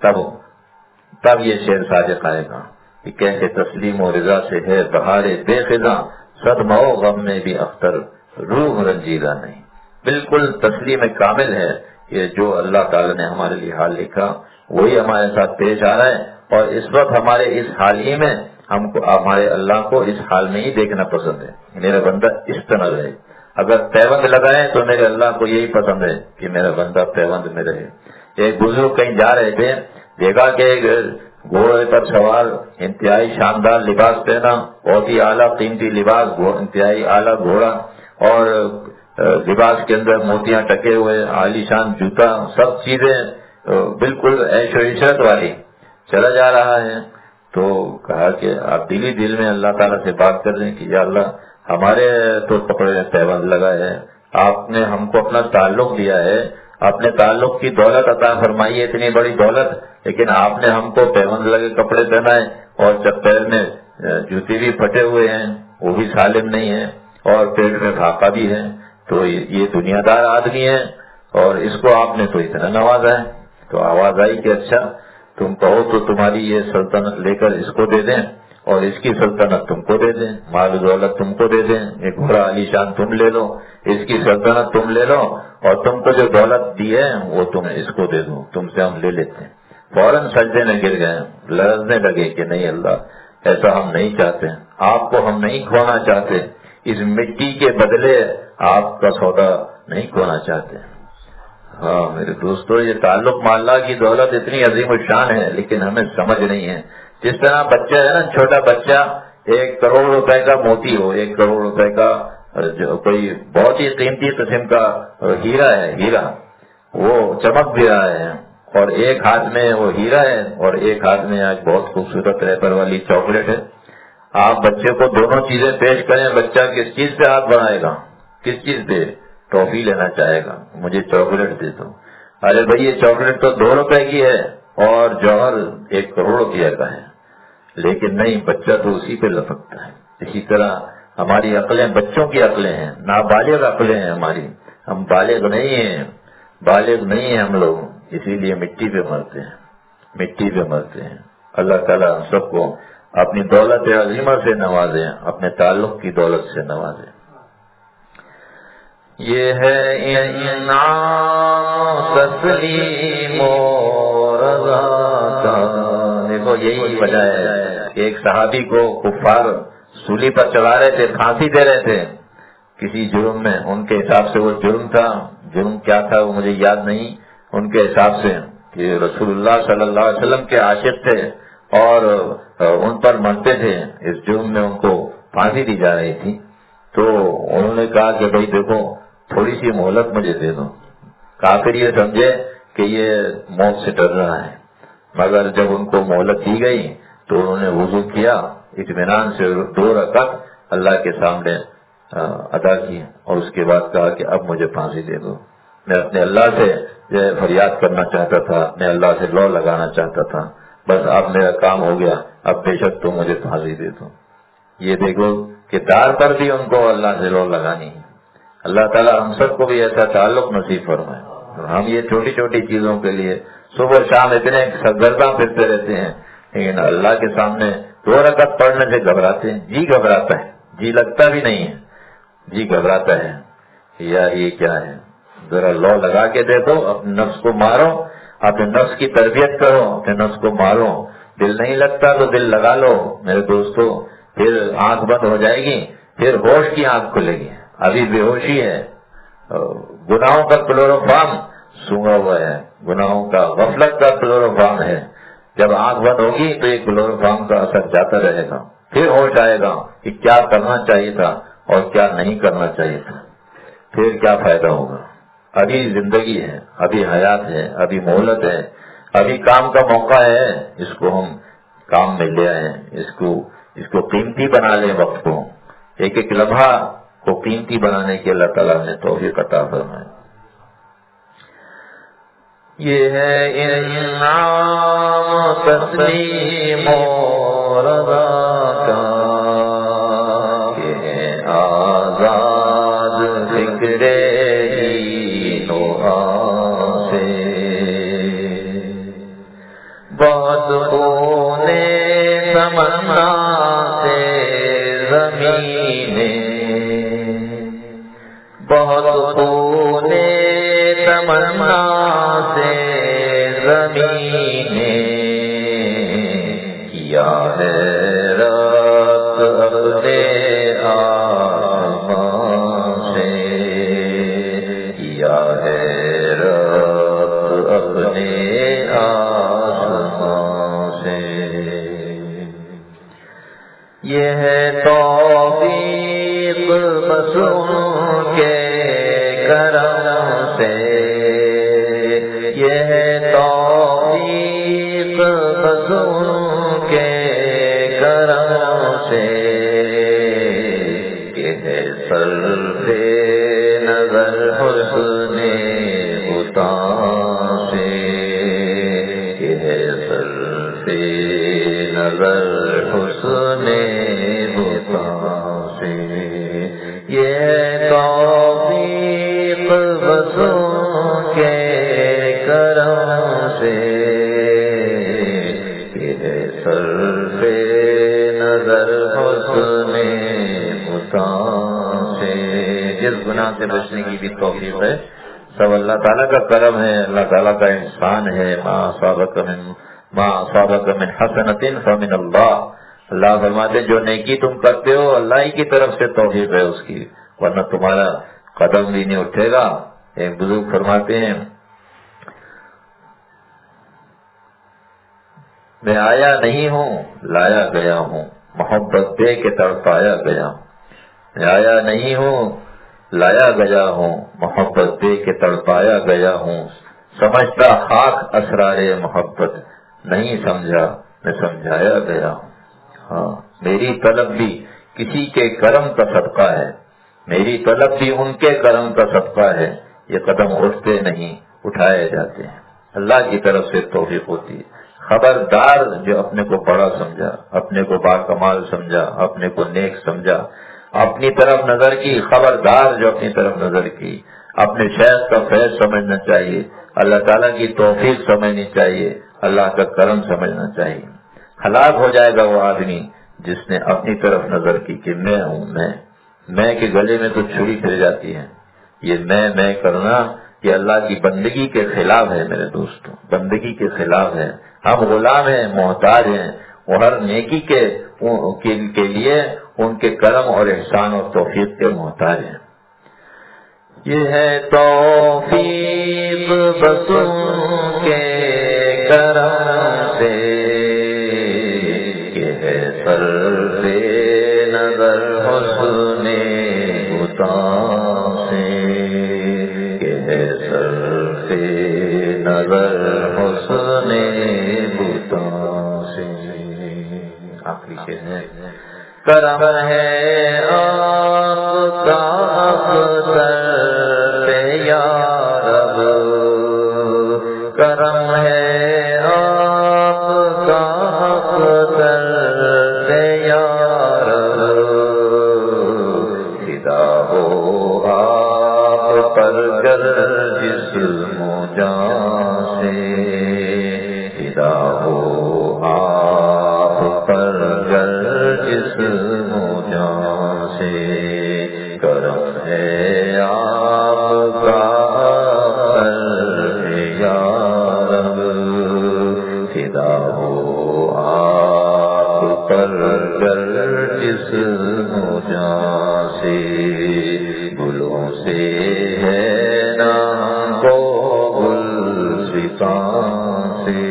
Speaker 1: تب یہ شعر صادق آئے گا کہ کیسے تسلیم و رضا سے ہے بہارے بے خزاں, صدمہ و غم میں بھی اختر, روح رنجیدہ نہیں. بالکل تسلیم کامل ہے کہ جو اللہ تعالی نے ہمارے لیے حال لکھا وہی ہمارے ساتھ پیش آ رہا ہے. اور اس وقت ہمارے اس حال ہی میں ہم کو ہمارے اللہ کو اس حال میں ہی دیکھنا پسند ہے. میرا بندہ اس طرح رہے. اگر پیوند لگائے تو میرے اللہ کو یہی پسند ہے کہ میرا بندہ پیوند میں رہے. ایک بزرگ کہیں جا رہے تھے, دیکھا کہ گھوڑے پر سوار انتہائی شاندار لباس پہنا, بہت ہی اعلیٰ قیمتی لباس, انتہائی اعلیٰ گھوڑا, اور لباس کے اندر موتیاں ٹکے ہوئے, عالی شان جوتا, سب چیزیں بالکل عیش و عشرت والی, چلا جا رہا ہے. تو کہا کہ آپ دل میں اللہ تعالیٰ سے بات کر رہے ہیں کہ یا اللہ ہمارے تو کپڑے میں پیوند لگا ہے, آپ نے ہم کو اپنا تعلق دیا ہے, اپنے تعلق کی دولت عطا فرمائی ہے, اتنی بڑی دولت, لیکن آپ نے ہم کو پیوند لگے کپڑے پہنائے اور جب پیر میں جوتی بھی پھٹے ہوئے ہیں, وہ بھی سالم نہیں ہے, اور پیٹ میں بھاپا بھی ہے. تو یہ دنیا دار آدمی ہے اور اس کو آپ نے تو اتنا نوازا ہے. تو آواز آئی کہ اچھا تم کہو تو تمہاری یہ سلطنت لے کر اس کو دے دیں اور اس کی سلطنت تم کو دے دیں, مال دولت تم کو دے دیں, ایک گھوڑا علی شان تم لے لو, اس کی سلطنت تم لے لو, اور تم کو جو دولت دی ہے وہ تم اس کو دے دو, تم سے ہم لے لیتے ہیں. فوراً سجدے میں گر گئے, لرزنے لگے کہ نہیں اللہ ایسا ہم نہیں چاہتے, آپ کو ہم نہیں کھونا چاہتے, اس مٹی کے بدلے آپ کا سودا نہیں کھونا چاہتے. ہاں میرے دوستو, یہ تعلق ماللہ کی دولت اتنی عظیم الشان ہے لیکن ہمیں سمجھ نہیں ہے. جس طرح بچہ ہے نا, چھوٹا بچہ 1 کروڑ روپے کا موتی ہو, 1 کروڑ روپے کا جو کوئی بہت ہی قیمتی قسم کا ہیرا ہے, ہیرا وہ چمک بھی رہا ہے اور ایک ہاتھ میں وہ ہیرا ہے اور ایک ہاتھ میں آج بہت خوبصورت ریپر والی چاکلیٹ ہے. آپ بچے کو دونوں چیزیں پیش کریں, بچہ کس چیز پہ ہاتھ بڑھائے گا؟ کس چیز پہ؟ ٹافی لینا چاہے گا, مجھے چاکلیٹ دے دو. ارے بھائی یہ چاکلیٹ تو 2 روپے کی ہے اور جوہر 1 کروڑ روپیہ کا ہے. لیکن نہیں, بچہ تو اسی پہ لپکتا ہے. اسی طرح ہماری عقلیں بچوں کی عقلیں ہیں, نابالغ عقلیں ہیں ہماری. ہم بالغ نہیں ہیں ہم لوگ, اسی لیے مٹی پہ مرتے ہیں. اللہ تعالیٰ ہم سب کو اپنی دولت عظیمہ سے نوازیں, اپنے تعلق کی دولت سے نوازیں. یہ ہے انعام تسلیم و رضا کا. دیکھو یہی وجہ ہے کہ ایک صحابی کو کفار سولی پر چڑھا رہے تھے, پھانسی دے رہے تھے کسی جرم میں. ان کے حساب سے وہ جرم تھا, جرم کیا تھا وہ مجھے یاد نہیں. ان کے حساب سے کہ رسول اللہ صلی اللہ علیہ وسلم کے عاشق تھے اور ان پر مرتے تھے, اس جرم میں ان کو پھانسی دی جا رہی تھی. تو انہوں نے کہا کہ بھائی دیکھو تھوڑی سی مہلت مجھے دے دو. کافر یہ سمجھے کہ یہ موت سے ڈر رہا ہے, مگر جب ان کو مہلت دی گئی تو انہوں نے وضو کیا, اطمینان سے 2 رکعت اللہ کے سامنے ادا کی اور اس کے بعد کہا کہ اب مجھے پھانسی دے دو. میں اپنے اللہ سے فریاد کرنا چاہتا تھا, میں اللہ سے لو لگانا چاہتا تھا, بس اب میرا کام ہو گیا, اب بے شک تو مجھے پھانسی دے دو. یہ دیکھو کہ دار پر بھی ان کو اللہ سے لو لگانی ہے. اللہ تعالیٰ ہم سب کو بھی ایسا تعلق نصیب فرمائے. ہم یہ چھوٹی چھوٹی چیزوں کے لیے صبح شام اتنے سرگرداں پھرتے رہتے ہیں, لیکن اللہ کے سامنے 2 رکعت پڑھنے سے گھبراتے ہیں. جی گھبراتا ہے, جی لگتا بھی نہیں ہے, جی گھبراتا ہے. یار یہ کیا ہے؟ ذرا لو لگا کے دیکھو, اپنے نفس کو مارو, اپنے نفس کی تربیت کرو, اپنے نفس کو مارو. دل نہیں لگتا تو دل لگا لو میرے دوستو, پھر آنکھ بند ہو جائے گی, پھر ہوش کی آنکھ کھلے گی. ابھی بے ہوشی ہے, گناہوں کا کلوروفارم سونگا ہوا ہے, گناہوں کا غفلت کا کلوروفارم ہے. جب آنکھ بند ہوگی تو یہ کلوروفارم کا اثر جاتا رہے گا, پھر ہوش آئے گا کہ کیا کرنا چاہیے تھا اور کیا نہیں کرنا چاہیے تھا. پھر کیا فائدہ ہوگا؟ ابھی زندگی ہے, ابھی حیات ہے, ابھی مہلت ہے, ابھی کام کا موقع ہے, اس کو ہم کام میں لے آئیں, اس کو قیمتی بنا لیں. وقت کو ایک ایک لمحہ کو قیمتی بنانے کی اللہ تعالیٰ نے توفیق عطا فرمائے. یہ ہے انعام تسلیم و رضا کا کہ آزاد فکر دین و آن سے بہت خون تمنا سے زمین, بہت خون تمنا سے زمین کیا ہے رات اپنے آسمان سے, کیا ہے رات اپنے آسمان سے. یہ ہے توفیق بس ان کے کرم سے, یہ ہے توفیق بس ان کے کرم سے کہ ہے صرف نظر حسن عطا سے, کہ ہے صرف نظر حسن عطا سے. یہ توفیق بس ان کے کرم سے کہ ہے صرف نظر حسن عطا سے. جس گناہ سے بچنے کی بھی توفیق ہے سب اللہ تعالیٰ کا کرم ہے, اللہ تعالیٰ کا احسان ہے. ما اصابک من حسنۃ فمن اللہ. اللہ فرماتے جو نیکی تم کرتے ہو اللہ ہی کی طرف سے توفیق ہے اس کی, ورنہ تمہارا قدم بھی نہیں اٹھے گا. ایک بزرگ فرماتے ہیں میں آیا نہیں ہوں لایا گیا ہوں, محبت دے کے تڑپایا گیا ہوں. میں آیا نہیں ہوں لایا گیا ہوں, محبت دے کے تڑپایا گیا ہوں. سمجھتا خاک اسرار محبت، نہیں سمجھا میں سمجھایا گیا ہوں۔ ہاں میری طلب بھی کسی کے کرم کا صدقہ ہے، میری طلب بھی ان کے کرم کا صدقہ ہے، یہ قدم اٹھتے نہیں اٹھائے جاتے ہیں، اللہ کی طرف سے توفیق ہوتی ہے۔ خبردار جو اپنے کو بڑا سمجھا، اپنے کو باکمال سمجھا، اپنے کو نیک سمجھا، اپنی طرف نظر کی، خبردار جو اپنی طرف نظر کی، اپنے شیخ کا فیض سمجھنا چاہیے، اللہ تعالیٰ کی توفیق سمجھنی چاہیے، اللہ کا کرم سمجھنا چاہیے۔ ہلاک ہو جائے گا وہ آدمی جس نے اپنی طرف نظر کی کہ میں ہوں، میں کے گلے میں تو چھری پھر جاتی ہے۔ یہ میں کرنا یہ اللہ کی بندگی کے خلاف ہے میرے دوستوں، بندگی کے خلاف ہے۔ ہم غلام ہیں، محتاج ہیں، وہ ہر نیکی کے لیے ان کے کرم اور احسان اور توفیق کے محتاج ہیں۔ یہ ہے توفیق بس ان کے کرم سے، یہ ہے سر نظر حسن عطا سے، یہ ہے سر نظر حسن عطا سے۔ آخری شعر ہے، کرم ہے آپ کا اختر پہ یا رب، کرم ہے آپ کا اختر پہ یا رب، فدا ہو آپ پر گر جسم و جان سے، فدا ہو آپ پر گر جسم و جان سے، کرم ہے آپ کا اختر یا رب، فدا ہو آپ پر گر جسم و جان سے، گلوں سے ہے نام کو گلستان سے،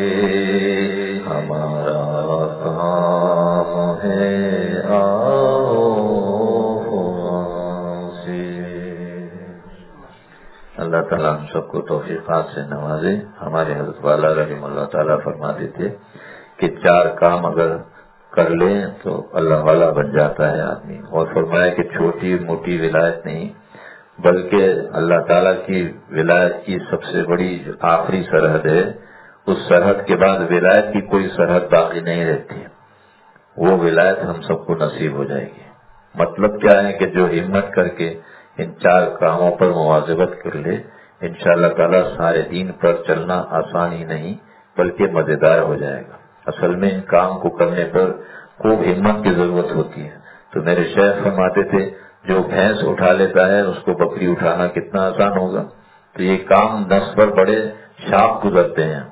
Speaker 1: ہمارا کام ہے آؤ سے۔ اللہ تعالیٰ ہم سب کو توفیقات سے نوازے۔ ہمارے حضرت والا رحمہ اللہ تعالیٰ فرماتے تھے کہ 4 کام اگر کر لیں تو اللہ والا بن جاتا ہے آدمی، اور فرمایا کہ چھوٹی موٹی ولایت نہیں بلکہ اللہ تعالیٰ کی ولایت کی سب سے بڑی جو آخری سرحد ہے، اس سرحد کے بعد ولایت کی کوئی سرحد باقی نہیں رہتی، وہ ولایت ہم سب کو نصیب ہو جائے گی۔ مطلب کیا ہے کہ جو ہمت کر کے ان 4 کاموں پر مواظبت کر لے، انشاءاللہ تعالیٰ سارے دین پر چلنا آسان ہی نہیں بلکہ مزیدار ہو جائے گا۔ اصل میں ان کام کو کرنے پر خوب ہمت کی ضرورت ہوتی ہے۔ تو میرے شیخ فرماتے تھے جو بھینس اٹھا لیتا ہے اس کو بکری اٹھانا کتنا آسان ہوگا۔ تو یہ کام نفس پر بڑے شاق گزرتے ہیں۔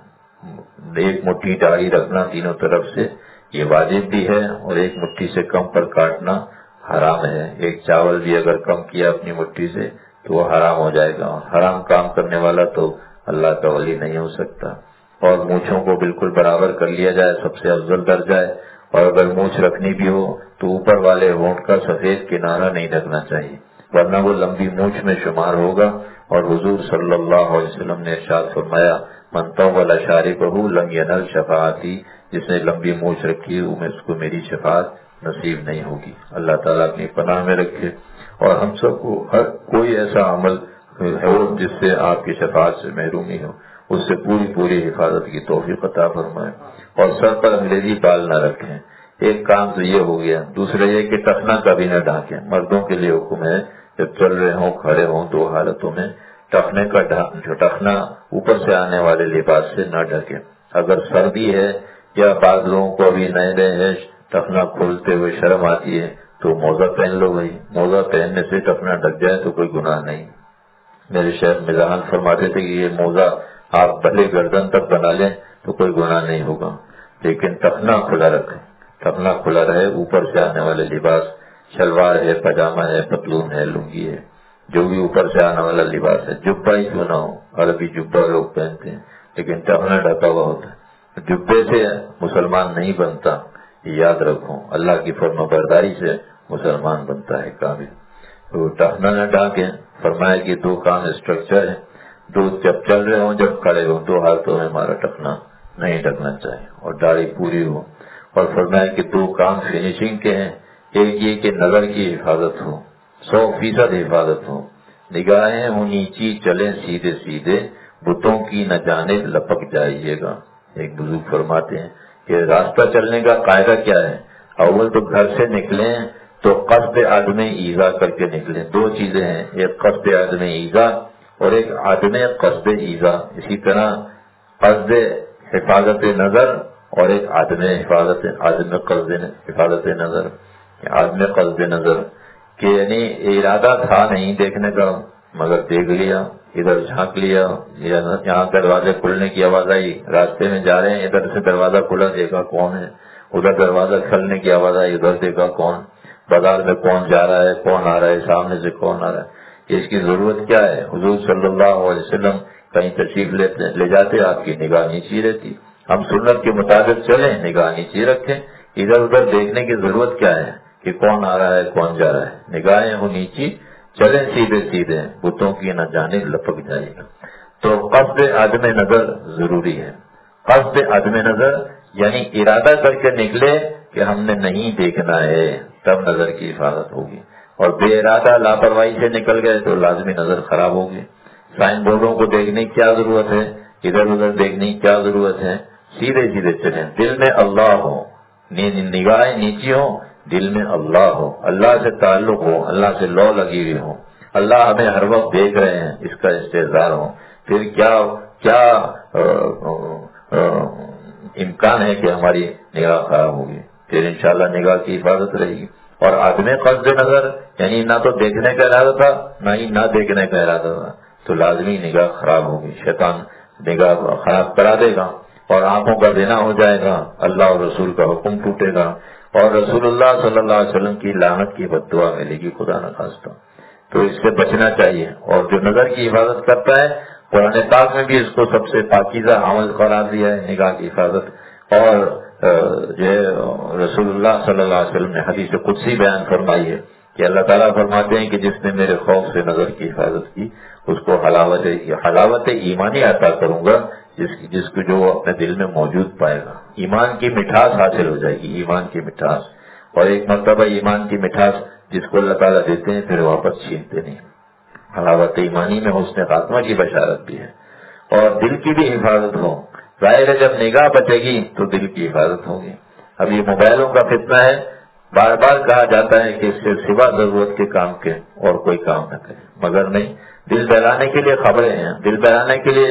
Speaker 1: ایک مٹھی داڑھی رکھنا تینوں طرف سے یہ واجب بھی ہے، اور ایک مٹھی سے کم پر کاٹنا حرام ہے۔ ایک چاول بھی اگر کم کیا اپنی مٹھی سے تو وہ حرام ہو جائے گا۔ حرام کام کرنے والا تو اللہ کا ولی نہیں ہو سکتا۔ اور مونچھوں کو بالکل برابر کر لیا جائے، سب سے افضل درجہ ہے۔ اور اگر مونچھ رکھنی بھی ہو تو اوپر والے ہونٹ کا سفید کنارہ نہیں رکھنا چاہیے، ورنہ وہ لمبی مونچھ میں شمار ہوگا۔ اور حضور صلی اللہ علیہ وسلم نے ارشاد فرمایا، من طول شاربہ لم ینل شفاعتی، جس نے لمبی مونچھ رکھی اس کو میری شفاعت نصیب نہیں ہوگی۔ اللہ تعالیٰ اپنی پناہ میں رکھے، اور ہم سب کو ہر کوئی ایسا عمل ہو جس سے آپ کی شفاعت سے محرومی ہو، اس سے پوری حفاظت کی توفیق عطا فرمائے۔ اور سر پر انگریزی بال نہ رکھیں۔ ایک کام تو یہ ہو گیا، دوسرا یہ کہ ٹخنا کبھی نہ ڈھانکیں۔ مردوں کے لیے حکم ہے جب چل رہے ہوں کھڑے ہوں 2 حالتوں میں ٹخنے کا ٹخنا اوپر سے آنے والے لباس سے نہ ڈھکیں۔ اگر سردی ہے یا بعض لوگوں کو ابھی نئے ہیں ٹخنا کھولتے ہوئے شرم آتی ہے تو موزہ پہن لو بھائی، موزہ پہننے سے ٹخنا ڈھک جائے تو کوئی گناہ نہیں۔ میرے شیخ مزاحن فرماتے تھے کہ یہ موزہ آپ بھلے گردن تک بنا لیں تو کوئی گناہ نہیں ہوگا، لیکن ٹخنا کھلا رکھیں، ٹخنا کھلا رہے، اوپر سے آنے والے لباس شلوار ہے، پاجامہ ہے، پتلون ہے، لنگی ہے، جو بھی اوپر سے آنے والا لباس ہے، جبہ ہی کیوں نہ ہو، عربی جبہ لوگ پہنتے ہیں لیکن ٹخنا ڈھکا ہوا ہوتا ہے۔ جبے سے مسلمان نہیں بنتا، یاد رکھو، اللہ کی فرما برداری سے مسلمان بنتا ہے کامل۔ تو ٹخنا نہ ڈھانکیں۔ فرمایا کہ 2 کام اسٹرکچر ہے، دودھ جب چل رہے ہوں جب کھڑے ہوں 2 حالتوں میں ہمارا ٹکنا نہیں ٹکنا چاہیے اور داڑھی پوری ہو. اور فرمایا کہ 2 کام فنیشنگ کے ہیں. ایک یہ کہ نظر کی حفاظت ہو 100% حفاظت ہو. نگاہیں ہوں نیچی چلیں سیدھے سیدھے بتوں کی نہ جانب لپک جائیے گا. ایک بزرگ فرماتے ہیں کہ راستہ چلنے کا قاعدہ کیا ہے. اول تو گھر سے نکلیں تو قصد عدم ایذا کر کے نکلیں. 2 چیزیں ہیں، ایک قصد عدم ایذا اور ایک عدم قصد ایذا. اسی طرح قصد حفاظت نظر اور ایک عدم قصد حفاظت نظر. عدم قصد نظر کہ یعنی ارادہ تھا نہیں دیکھنے کا مگر دیکھ لیا، ادھر جھانک لیا، یہاں دروازے کھلنے کی آواز آئی، راستے میں جا رہے ہیں ادھر سے دروازہ کھلا دیکھا کون ہے، ادھر دروازہ کھلنے کی آواز آئی ادھر دیکھا کون، بازار میں کون جا رہا ہے کون آ رہا ہے، سامنے سے کون آ رہا ہے. اس کی ضرورت کیا ہے؟ حضور صلی اللہ علیہ وسلم کہیں تشریف لے جاتے آپ کی نگاہ نیچی رہتی. ہم سنت کے مطابق چلیں، نگاہ نیچی رکھیں. ادھر ادھر دیکھنے کی ضرورت کیا ہے کہ کون آ رہا ہے کون جا رہا ہے. نگاہیں ہوں نیچی چلیں سیدھے سیدھے بتوں کی نہ جانب لپک جائے گا. تو قصد عدم نظر ضروری ہے. قصد عدم نظر یعنی ارادہ کر کے نکلے کہ ہم نے نہیں دیکھنا ہے تب نظر کی حفاظت ہوگی. اور بے ارادہ لاپرواہی سے نکل گئے تو لازمی نظر خراب ہوگی. سائن بورڈوں کو دیکھنے کی کیا ضرورت ہے، ادھر ادھر دیکھنے کی کیا ضرورت ہے. سیدھے سیدھے چلیں، دل میں اللہ ہو، نگاہیں نیچی ہو، دل میں اللہ ہو، اللہ سے تعلق ہو، اللہ سے لو لگی ہوئی ہو، اللہ ہمیں ہر وقت دیکھ رہے ہیں اس کا استحضار ہو. پھر کیا امکان ہے کہ ہماری نگاہ خراب ہوگی. پھر انشاءاللہ نگاہ کی حفاظت رہے گی. اور عدم قصد نظر یعنی نہ تو دیکھنے کا ارادہ تھا نہ ہی نہ دیکھنے کا ارادہ تھا تو لازمی نگاہ خراب ہوگی. شیطان نگاہ خراب کرا دے گا اور آنکھوں کا دینا ہو جائے گا، اللہ اور رسول کا حکم ٹوٹے گا اور رسول اللہ صلی اللہ علیہ وسلم کی لعنت کی بد دعا ملے گی خدا نخواستہ. تو اس سے بچنا چاہیے. اور جو نظر کی حفاظت کرتا ہے قرآن پاک میں بھی اس کو سب سے پاکیزہ عمل قرار دیا ہے نگاہ کی حفاظت. اور رسول اللہ صلی اللہ علیہ وسلم نے حدیث قدسی بیان فرمائی ہے کہ اللہ تعالیٰ فرماتے ہیں کہ جس نے میرے خوف سے نظر کی حفاظت کی اس کو حلاوت ایمانی عطا کروں گا، جس کو جو اپنے دل میں موجود پائے گا. ایمان کی مٹھاس حاصل ہو جائے گی، ایمان کی مٹھاس. اور ایک مرتبہ ایمان کی مٹھاس جس کو اللہ تعالیٰ دیتے ہیں پھر واپس چھینتے نہیں. حلاوت ایمانی میں حسن خاتمہ کی بشارت بھی ہے. اور دل کی بھی حفاظت ہو. ظاہر ہے جب نگاہ بچے گی تو دل کی حفاظت ہوگی. اب یہ موبائلوں کا فتنہ ہے، بار بار کہا جاتا ہے کہ اس سے سوا ضرورت کے کام کے اور کوئی کام نہ کرے، مگر نہیں. دل بہلانے کے لیے خبریں ہیں، دل بہلانے کے لیے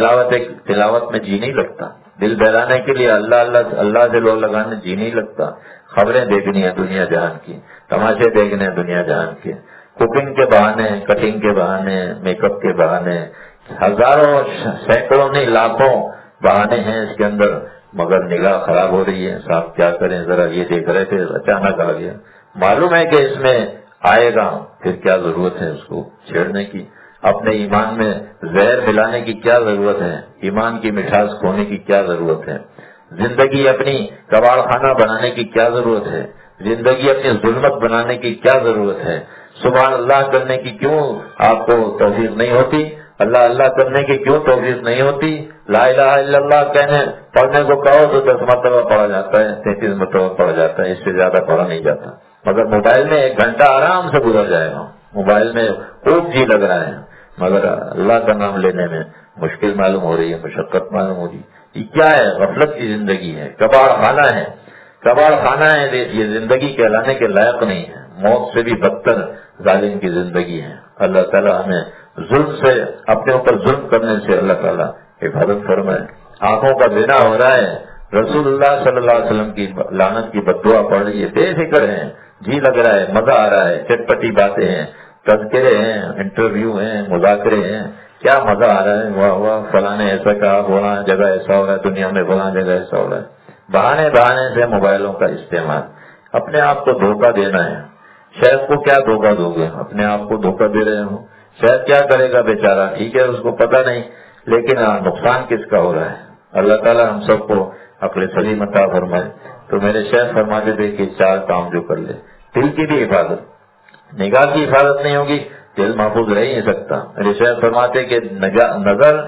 Speaker 1: تلاوت میں جی نہیں لگتا، دل بہلانے کے لیے اللہ سے لو لگانے جی نہیں لگتا. خبریں دیکھنی ہے دنیا جہان کی، تماشے دیکھنے ہیں دنیا جہان کے، کوکنگ کے بہانے، کٹنگ کے بہانے، میک اپ کے بہانے، ہزاروں سینکڑوں نہیں لاکھوں بہانے ہیں اس کے اندر، مگر نگاہ خراب ہو رہی ہے. صاحب کیا کریں، ذرا یہ دیکھ رہے تھے اچانک آ گیا. معلوم ہے کہ اس میں آئے گا، پھر کیا ضرورت ہے اس کو چھیڑنے کی. اپنے ایمان میں زہر ملانے کی کیا ضرورت ہے، ایمان کی مٹھاس کھونے کی کیا ضرورت ہے، زندگی اپنی کباڑ خانہ بنانے کی کیا ضرورت ہے، زندگی اپنی ظلمت بنانے کی کیا ضرورت ہے. سبحان اللہ کرنے کی کیوں آپ کو توفیق نہیں ہوتی، اللہ اللہ کرنے کی کیوں توفیق نہیں ہوتی. لا الہ الا اللہ پڑھنے کو کہو تو 10 مرتبہ پڑھا جاتا ہے، 33 مرتبہ پڑھا جاتا ہے، اس سے زیادہ پڑھا نہیں جاتا. مگر موبائل میں 1 گھنٹہ آرام سے گزر جائے گا، موبائل میں خوب جی لگ رہا ہے، مگر اللہ کا نام لینے میں مشکل معلوم ہو رہی ہے، مشقت معلوم ہو رہی ہے. یہ کیا ہے؟ غفلت کی زندگی ہے، کباڑ خانہ ہے، کباڑ خانہ ہے. یہ زندگی کہلانے کے لائق نہیں ہے، موت سے بھی بدتر ظالم کی زندگی ہے. اللہ تعالیٰ ہمیں ظلم سے، اپنے اوپر ظلم کرنے سے اللہ تعالیٰ حفاظت فرمائے. آنکھوں کا زنا ہو رہا ہے، رسول اللہ صلی اللہ علیہ وسلم کی لعنت کی بد دعا پڑھ رہی ہے، بے فکر ہیں، جی لگ رہا ہے، مزہ آ رہا ہے، چٹپٹی باتیں ہیں، تذکرے ہیں، انٹرویو ہیں، مذاکرے ہیں، کیا مزہ آ رہا ہے. واہ واہ فلاں نے ایسا کہا، فلاں جگہ ایسا ہو رہا ہے، دنیا میں فلاں جگہ ایسا ہو رہا ہے. بہانے سے موبائلوں کا استعمال. اپنے آپ کو دھوکہ دینا ہے. شیخ کو کیا دھوکہ دو گے، اپنے آپ کو دھوکہ دے رہے ہو. شیخ کیا کرے گا بیچارہ، ٹھیک ہے اس کو پتہ نہیں، لیکن نقصان کس کا ہو رہا ہے. اللہ تعالیٰ ہم سب کو عقل سلیم عطا فرمائے. تو میرے شیخ فرماتے تھے کہ 4 کام جو کر لے. دل کی بھی حفاظت، نگاہ کی حفاظت نہیں ہوگی دل محفوظ رہ ہی نہیں سکتا. میرے شیخ فرماتے کہ نظر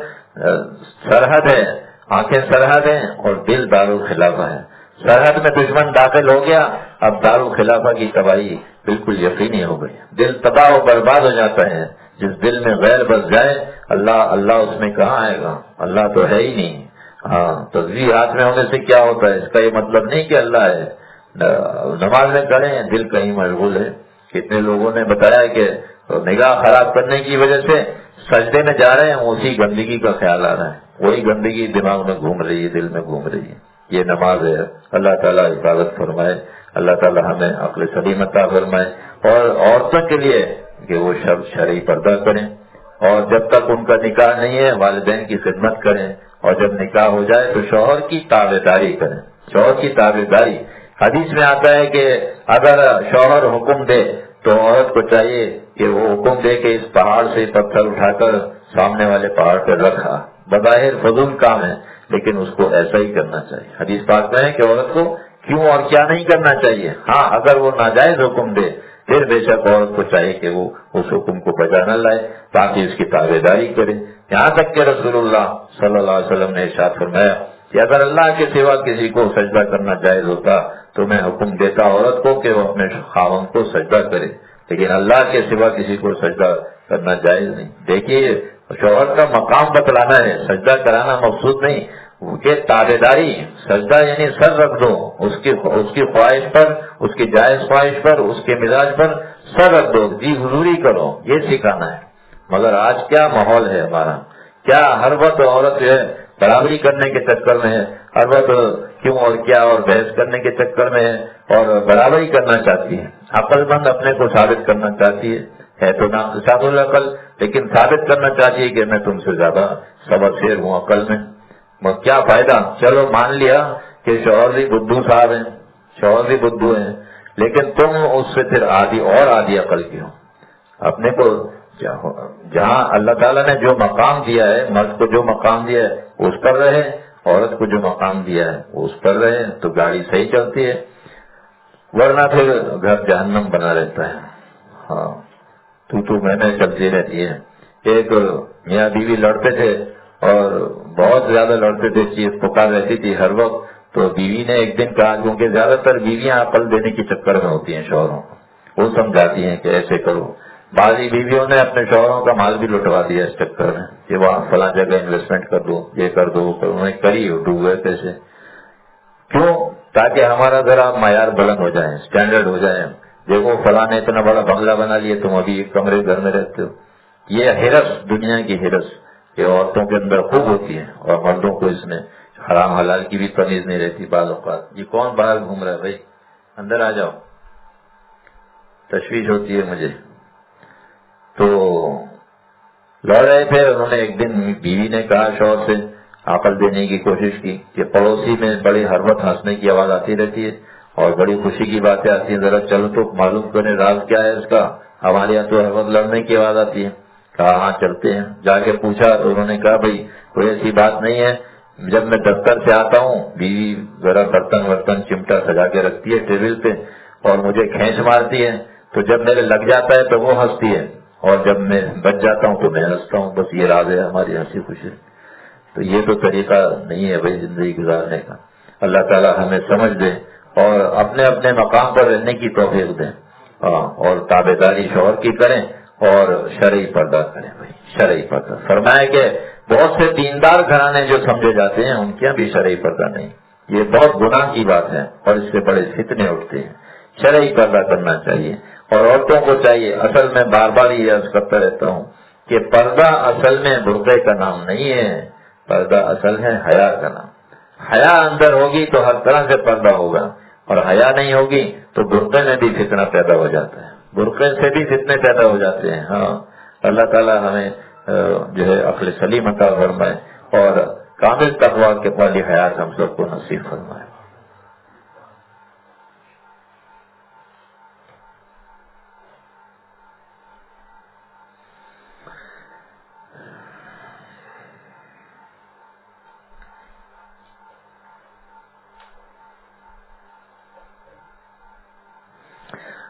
Speaker 1: سرحد ہے، آنکھیں سرحد ہیں اور دل دارالخلافہ ہے. سرحد میں دشمن داخل ہو گیا، اب دارالخلافہ کی تباہی بالکل یقینی ہو گئی. دل تباہ و برباد ہو جاتا ہے. جس دل میں غیر بس جائے، اللہ اس میں کہاں آئے گا؟ اللہ تو ہے ہی نہیں. ہاں، تصویر ہاتھ میں ہونے سے کیا ہوتا ہے؟ اس کا یہ مطلب نہیں کہ اللہ ہے. نماز میں کھڑے ہیں، دل کہیں مشغول ہے. کتنے لوگوں نے بتایا کہ نگاہ خراب کرنے کی وجہ سے سجدے میں جا رہے ہیں، اسی گندگی کا خیال آ رہا ہے، وہی گندگی دماغ میں گھوم رہی ہے، دل میں گھوم رہی ہے. یہ نماز ہے. اللہ تعالیٰ حفاظت فرمائے. اللہ تعالیٰ ہمیں عقل سلیم عطا فرمائے. اور عورتوں کے لیے کہ وہ شرعی پردہ کریں، اور جب تک ان کا نکاح نہیں ہے والدین کی خدمت کریں، اور جب نکاح ہو جائے تو شوہر کی تابع داری کریں. شوہر کی تابع داری، حدیث میں آتا ہے کہ اگر شوہر حکم دے تو عورت کو چاہیے کہ وہ حکم دے کہ اس پہاڑ سے پتھر اٹھا کر سامنے والے پہاڑ پر رکھا. بظاہر فضول کام ہے لیکن اس کو ایسا ہی کرنا چاہیے. حدیث پاک میں ہے کہ عورت کو کیوں اور کیا نہیں کرنا چاہیے. ہاں، اگر وہ ناجائز حکم دے پھر بے شک عورت کو چاہیے کہ وہ اس حکم کو بجا نہ لائے، تاکہ اس کی تابع داری کرے. یہاں تک کہ رسول اللہ صلی اللہ علیہ وسلم نے ارشاد فرمایا کہ اگر اللہ کے سوا کسی کو سجدہ کرنا جائز ہوتا تو میں حکم دیتا عورت کو کہ وہ اپنے خاوند کو سجدہ کرے، لیکن اللہ کے سوا کسی کو سجدہ کرنا جائز نہیں. دیکھیے، شوہر کا مقام بتلانا ہے، سجدہ کرانا مقصود نہیں. کہ تابع داری، سجدہ یعنی سر رکھ دو اس کی خواہش پر، اس کی جائز خواہش پر، اس کے مزاج پر سر رکھ دو، جی حضوری کرو، یہ سکھانا ہے. مگر آج کیا ماحول ہے ہمارا، کیا ہر وقت عورت جو ہے برابری کرنے کے چکر میں ہے، ہر وقت کیوں اور کیا اور بحث کرنے کے چکر میں ہے اور برابری کرنا چاہتی ہے. عقل مند اپنے کو ثابت کرنا چاہتی ہے تو ناقصات العقل، لیکن ثابت کرنا چاہتی ہے کہ میں تم سے زیادہ سبق سیر ہوں عقل میں. کیا فائدہ؟ چلو مان لیا کہ شوہر بھی بدھو صاحب ہیں، شوہر بھی بدھو ہیں، لیکن تم اس سے پھر آدھی عقل کی ہو. اپنے کو جہاں اللہ تعالیٰ نے جو مقام دیا ہے، مرد کو جو مقام دیا ہے اس پر رہے، عورت کو جو مقام دیا ہے وہ اس پر رہے تو گاڑی صحیح چلتی ہے، ورنہ پھر گھر جہنم بنا رہتا ہے. ہاں، تو میں چلتی رہتی ہے. ایک میاں بیوی لڑتے تھے اور بہت زیادہ لڑتے تھے، چیز پکار رہتی تھی ہر وقت. تو بیوی نے ایک دن کہا، کیونکہ زیادہ تر بیویاں عقل دینے کے چکر میں ہوتی ہیں شوہروں کو، وہ سمجھاتی ہیں کہ ایسے کرو. بعضی بیویوں نے اپنے شوہروں کا مال بھی لٹوا دیا اس چکر میں کہ وہاں فلاں جگہ انویسٹمنٹ کر دو، یہ کر دو، انہوں نے کری، ڈوب گئے پیسے. کیوں؟ تاکہ ہمارا ذرا معیار بلند ہو جائے، اسٹینڈرڈ ہو جائے. دیکھو فلاں نے اتنا بڑا بنگلہ بنا لیا، تم ابھی ایک کمرے گھر میں رہتے ہو. یہ ہرس، دنیا کی ہرس یہ عورتوں کے اندر خوب ہوتی ہے، اور مردوں کو اس میں حرام حلال کی بھی تمیز نہیں رہتی بعض اوقات. یہ کون باہر گھوم رہا ہے بھائی، اندر آ جاؤ، تشویش ہوتی ہے مجھے. تو لڑ رہے تھے، انہوں نے ایک دن بیوی نے کہا شوہر سے، عقل دینے کی کوشش کی کہ پڑوسی میں بڑی ہر وقت ہنسنے کی آواز آتی رہتی ہے اور بڑی خوشی کی باتیں آتی ہیں، ذرا چلو تو معلوم کریں راز کیا ہے اس کا. ہمارے یہاں تو ہر وقت لڑنے کی آواز آتی ہے. کہا ہاں چلتے ہیں. جا کے پوچھا تو انہوں نے کہا بھائی کوئی ایسی بات نہیں ہے، جب میں دفتر سے آتا ہوں بیوی ذرا برتن چمٹا سجا کے رکھتی ہے ٹیبل پہ اور مجھے کھینچ مارتی ہے، تو جب میرے لگ جاتا ہے تو وہ ہنستی ہے اور جب میں بچ جاتا ہوں تو میں ہنستا ہوں. بس یہ راز ہے ہماری ہنسی خوشی. تو یہ تو طریقہ نہیں ہے بھائی زندگی گزارنے کا. اللہ تعالیٰ ہمیں سمجھ دے اور اپنے اپنے مقام پر رہنے کی توفیق دیں، اور تابع داری شوہر کی کریں اور شرعی پردہ کریں. بھائی شرعی پردہ فرمایا کہ بہت سے دیندار گھرانے جو سمجھے جاتے ہیں ان کے بھی شرعی پردہ نہیں. یہ بہت گناہ کی بات ہے اور اس سے بڑے فتنے اٹھتے ہیں. شرعی پردہ کرنا چاہیے اور عورتوں کو چاہیے. اصل میں بار بار یہ عرض کرتا رہتا ہوں کہ پردہ اصل میں برقعے کا نام نہیں ہے، پردہ اصل ہے حیا کا نام. حیا اندر ہوگی تو ہر طرح سے پردہ ہوگا، اور حیا نہیں ہوگی تو برقعے میں بھی فتنہ پیدا ہو جاتا ہے، برقعے سے بھی فتنے پیدا ہو جاتے ہیں. ہاں، اللہ تعالیٰ ہمیں جو ہے عقل سلیم عطا فرمائے اور کامل تقویٰ کے والی حیات ہم سب کو نصیب فرمائے.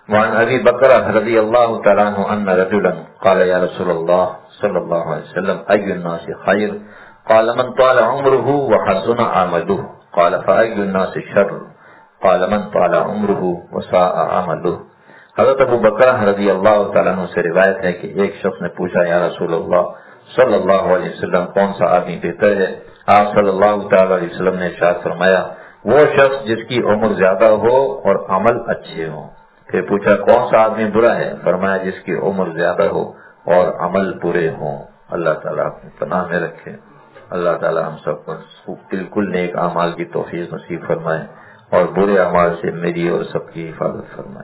Speaker 1: وعن ابي بکر رضی اللہ تعالی عنہ ان رجلا قال یا رسول اللہ صلی اللہ علیہ وسلم ای الناس خیر قال من طال عمره وحسن عمله قال فای الناس شر قال من طال عمره وساء عمله۔ حضرت ابو بکر رضی اللہ تعالیٰ عنہ سے روایت ہے کہ ایک شخص نے پوچھا یا رسول اللہ صلی اللہ علیہ وسلم کون سا آدمی بہتر ہے؟ آپ صلی اللہ تعالی علیہ وسلم نے ارشاد فرمایا وہ شخص جس کی عمر زیادہ ہو اور عمل اچھے ہوں۔ پھر پوچھا کون سا آدمی برا ہے؟ فرمایا جس کی عمر زیادہ ہو اور عمل برے ہوں۔ اللہ تعالیٰ اپنی پناہ میں رکھے۔ اللہ تعالیٰ ہم سب کو بالکل نیک اعمال کی توفیق نصیب فرمائے اور برے اعمال سے میری اور سب کی حفاظت فرمائے۔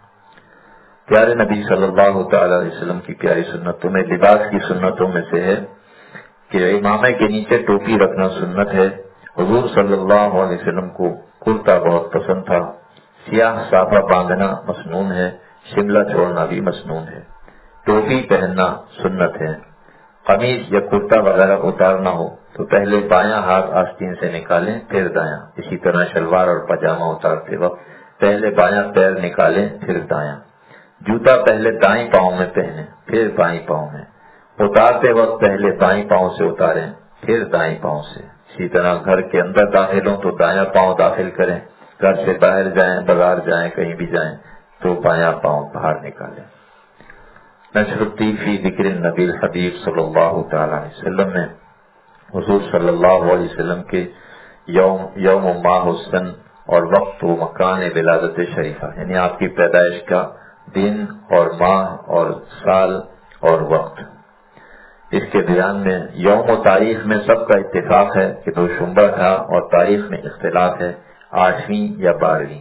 Speaker 1: پیارے نبی صلی اللہ تعالی علیہ وسلم کی پیاری سنتوں میں لباس کی سنتوں میں سے ہے کہ امامے کے نیچے ٹوپی رکھنا سنت ہے۔ حضور صلی اللہ علیہ وسلم کو کرتا بہت پسند تھا۔ سیاہ صافہ باندھنا مسنون ہے، شملہ چھوڑنا بھی مسنون ہے۔ ٹوپی پہننا سنت ہے۔ قمیض یا کرتا وغیرہ اتارنا ہو تو پہلے بایاں ہاتھ آستین سے نکالیں پھر دایاں۔ اسی طرح شلوار اور پاجامہ اتارتے وقت پہلے بایاں پیر نکالیں پھر دایاں۔ جوتا پہلے دائیں پاؤں میں پہنیں پھر بائیں پاؤں میں۔ اتارتے وقت پہلے بائیں پاؤں سے اتاریں پھر دائیں پاؤں سے۔ اسی طرح گھر کے اندر داخل ہوں تو دایاں پاؤں داخل کریں، گھر سے باہر جائیں، بازار جائیں، کہیں بھی جائیں تو بایاں پاؤں باہر نکالیں۔ نشر الطیب فی ذکر النبی الحبیب صلی اللہ تعالی علیہ وسلم میں حضور صلی اللہ علیہ وسلم کے یوم ماہ السن اور وقت و مکان ولادت شریفہ یعنی آپ کی پیدائش کا دن اور ماہ اور سال اور وقت، اس کے بیان میں یوم و تاریخ میں سب کا اتفاق ہے کہ دوشنبہ تھا اور تاریخ میں اختلاف ہے 8ویں یا 12ویں۔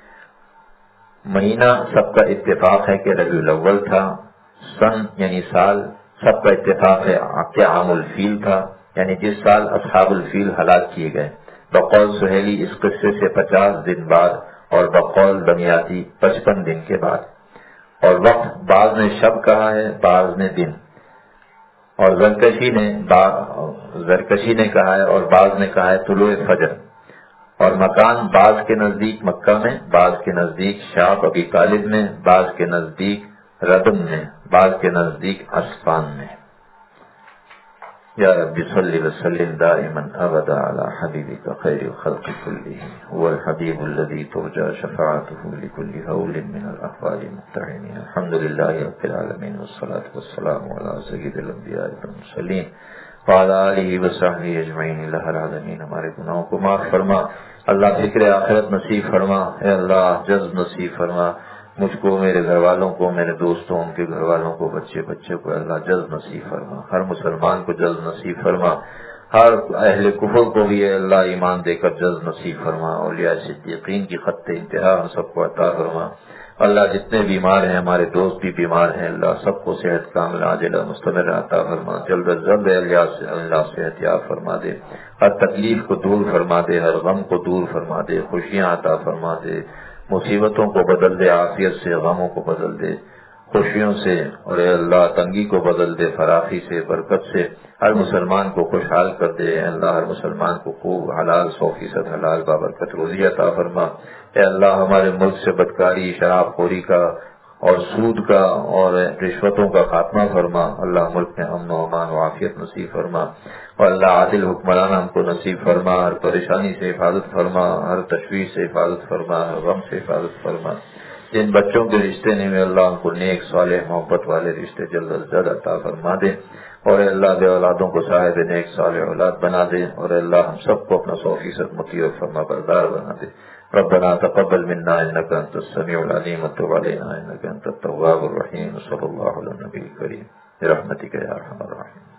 Speaker 1: مہینہ سب کا اتفاق ہے کہ ربیع الاول تھا۔ سن یعنی سال سب کا اتفاق ہے کہ عام الفیل تھا، یعنی جس سال اصحاب الفیل ہلاک کیے گئے۔ بقول سہیلی اس قصے سے 50 دن بعد اور بقول دمیاتی 55 دن کے بعد۔ اور وقت بعض نے شب کہا ہے بعض نے دن، اور زرکشی نے کہا ہے اور بعض نے کہا ہے طلوع فجر۔ اور مکان بعض کے نزدیک مکہ میں، بعض کے نزدیک شام ابی طالب میں، بعض کے نزدیک ردم میں، بعض کے نزدیک اسفان میں۔ یا رب صلی وسلم دائما ابدا علی حبیبک خیر الخلق کلہم هو الحبیب الذی ترجى شفاعته لكل هول من الاحوال المقتحمین۔ الحمد للہ رب العالمین والصلاة والسلام علی سید الانبیاء والمرسلین وعلی آلہ وصحبہ اجمعین۔ الہ العالمین ہمارے گناہوں کو معاف فرما، اللہ فکر آخرت نصیب فرما، اے اللہ جذب نصیب فرما مجھ کو، میرے گھر والوں کو، میرے دوستوں، ان کے گھر والوں کو، بچے کو اللہ جذب نصیب فرما، ہر مسلمان کو جذب نصیب فرما، ہر اہل کفر کو بھی اے اللہ ایمان دے کر جذب نصیب فرما، اولیاء صدیقین کی خط انتہا ہم سب کو عطا فرما۔ اللہ جتنے بیمار ہیں ہمارے دوست بھی بیمار ہیں، اللہ سب کو صحت کامل عاجلہ مستمر عطا فرما، جلد از جلد اللہ صحت یاب فرما دے، ہر تکلیف کو دور فرما دے، ہر غم کو دور فرما دے، خوشیاں عطا فرما دے، مصیبتوں کو بدل دے، عافیت سے غموں کو بدل دے، خوشیوں سے، اور اے اللہ تنگی کو بدل دے فراخی سے، برکت سے، ہر مسلمان کو خوشحال کر دے، اے اللہ ہر مسلمان کو خوب حلال 100% حلال بابرکت روزی عطا فرما، اے اللہ ہمارے ملک سے بدکاری، شراب خوری کا اور سود کا اور رشوتوں کا خاتمہ فرما، اللہ ملک میں امن و امان و عافیت نصیب فرما، اور اللہ عادل حکمران ہم کو نصیب فرما، ہر پریشانی سے حفاظت فرما، ہر تشویش سے حفاظت فرما، ہر غم سے حفاظت فرما، جن بچوں کے رشتے نہیں ہوئے اللہ ان کو نیک صالح محبت والے رشتے جلد از جلد عطا فرما دے، اور اے اللہ بے اولادوں کو صاحب نیک صالح اولاد بنا دے، اور اے اللہ ہم سب کو اپنا 100% مطیع و فرما بردار بنا دے۔ ربنا تقبل منا انك انت السميع العليم وتب علينا انك انت التواب الرحيم۔ صلی اللہ علیہ نبی کریم برحمتک یا ارحم الراحمین۔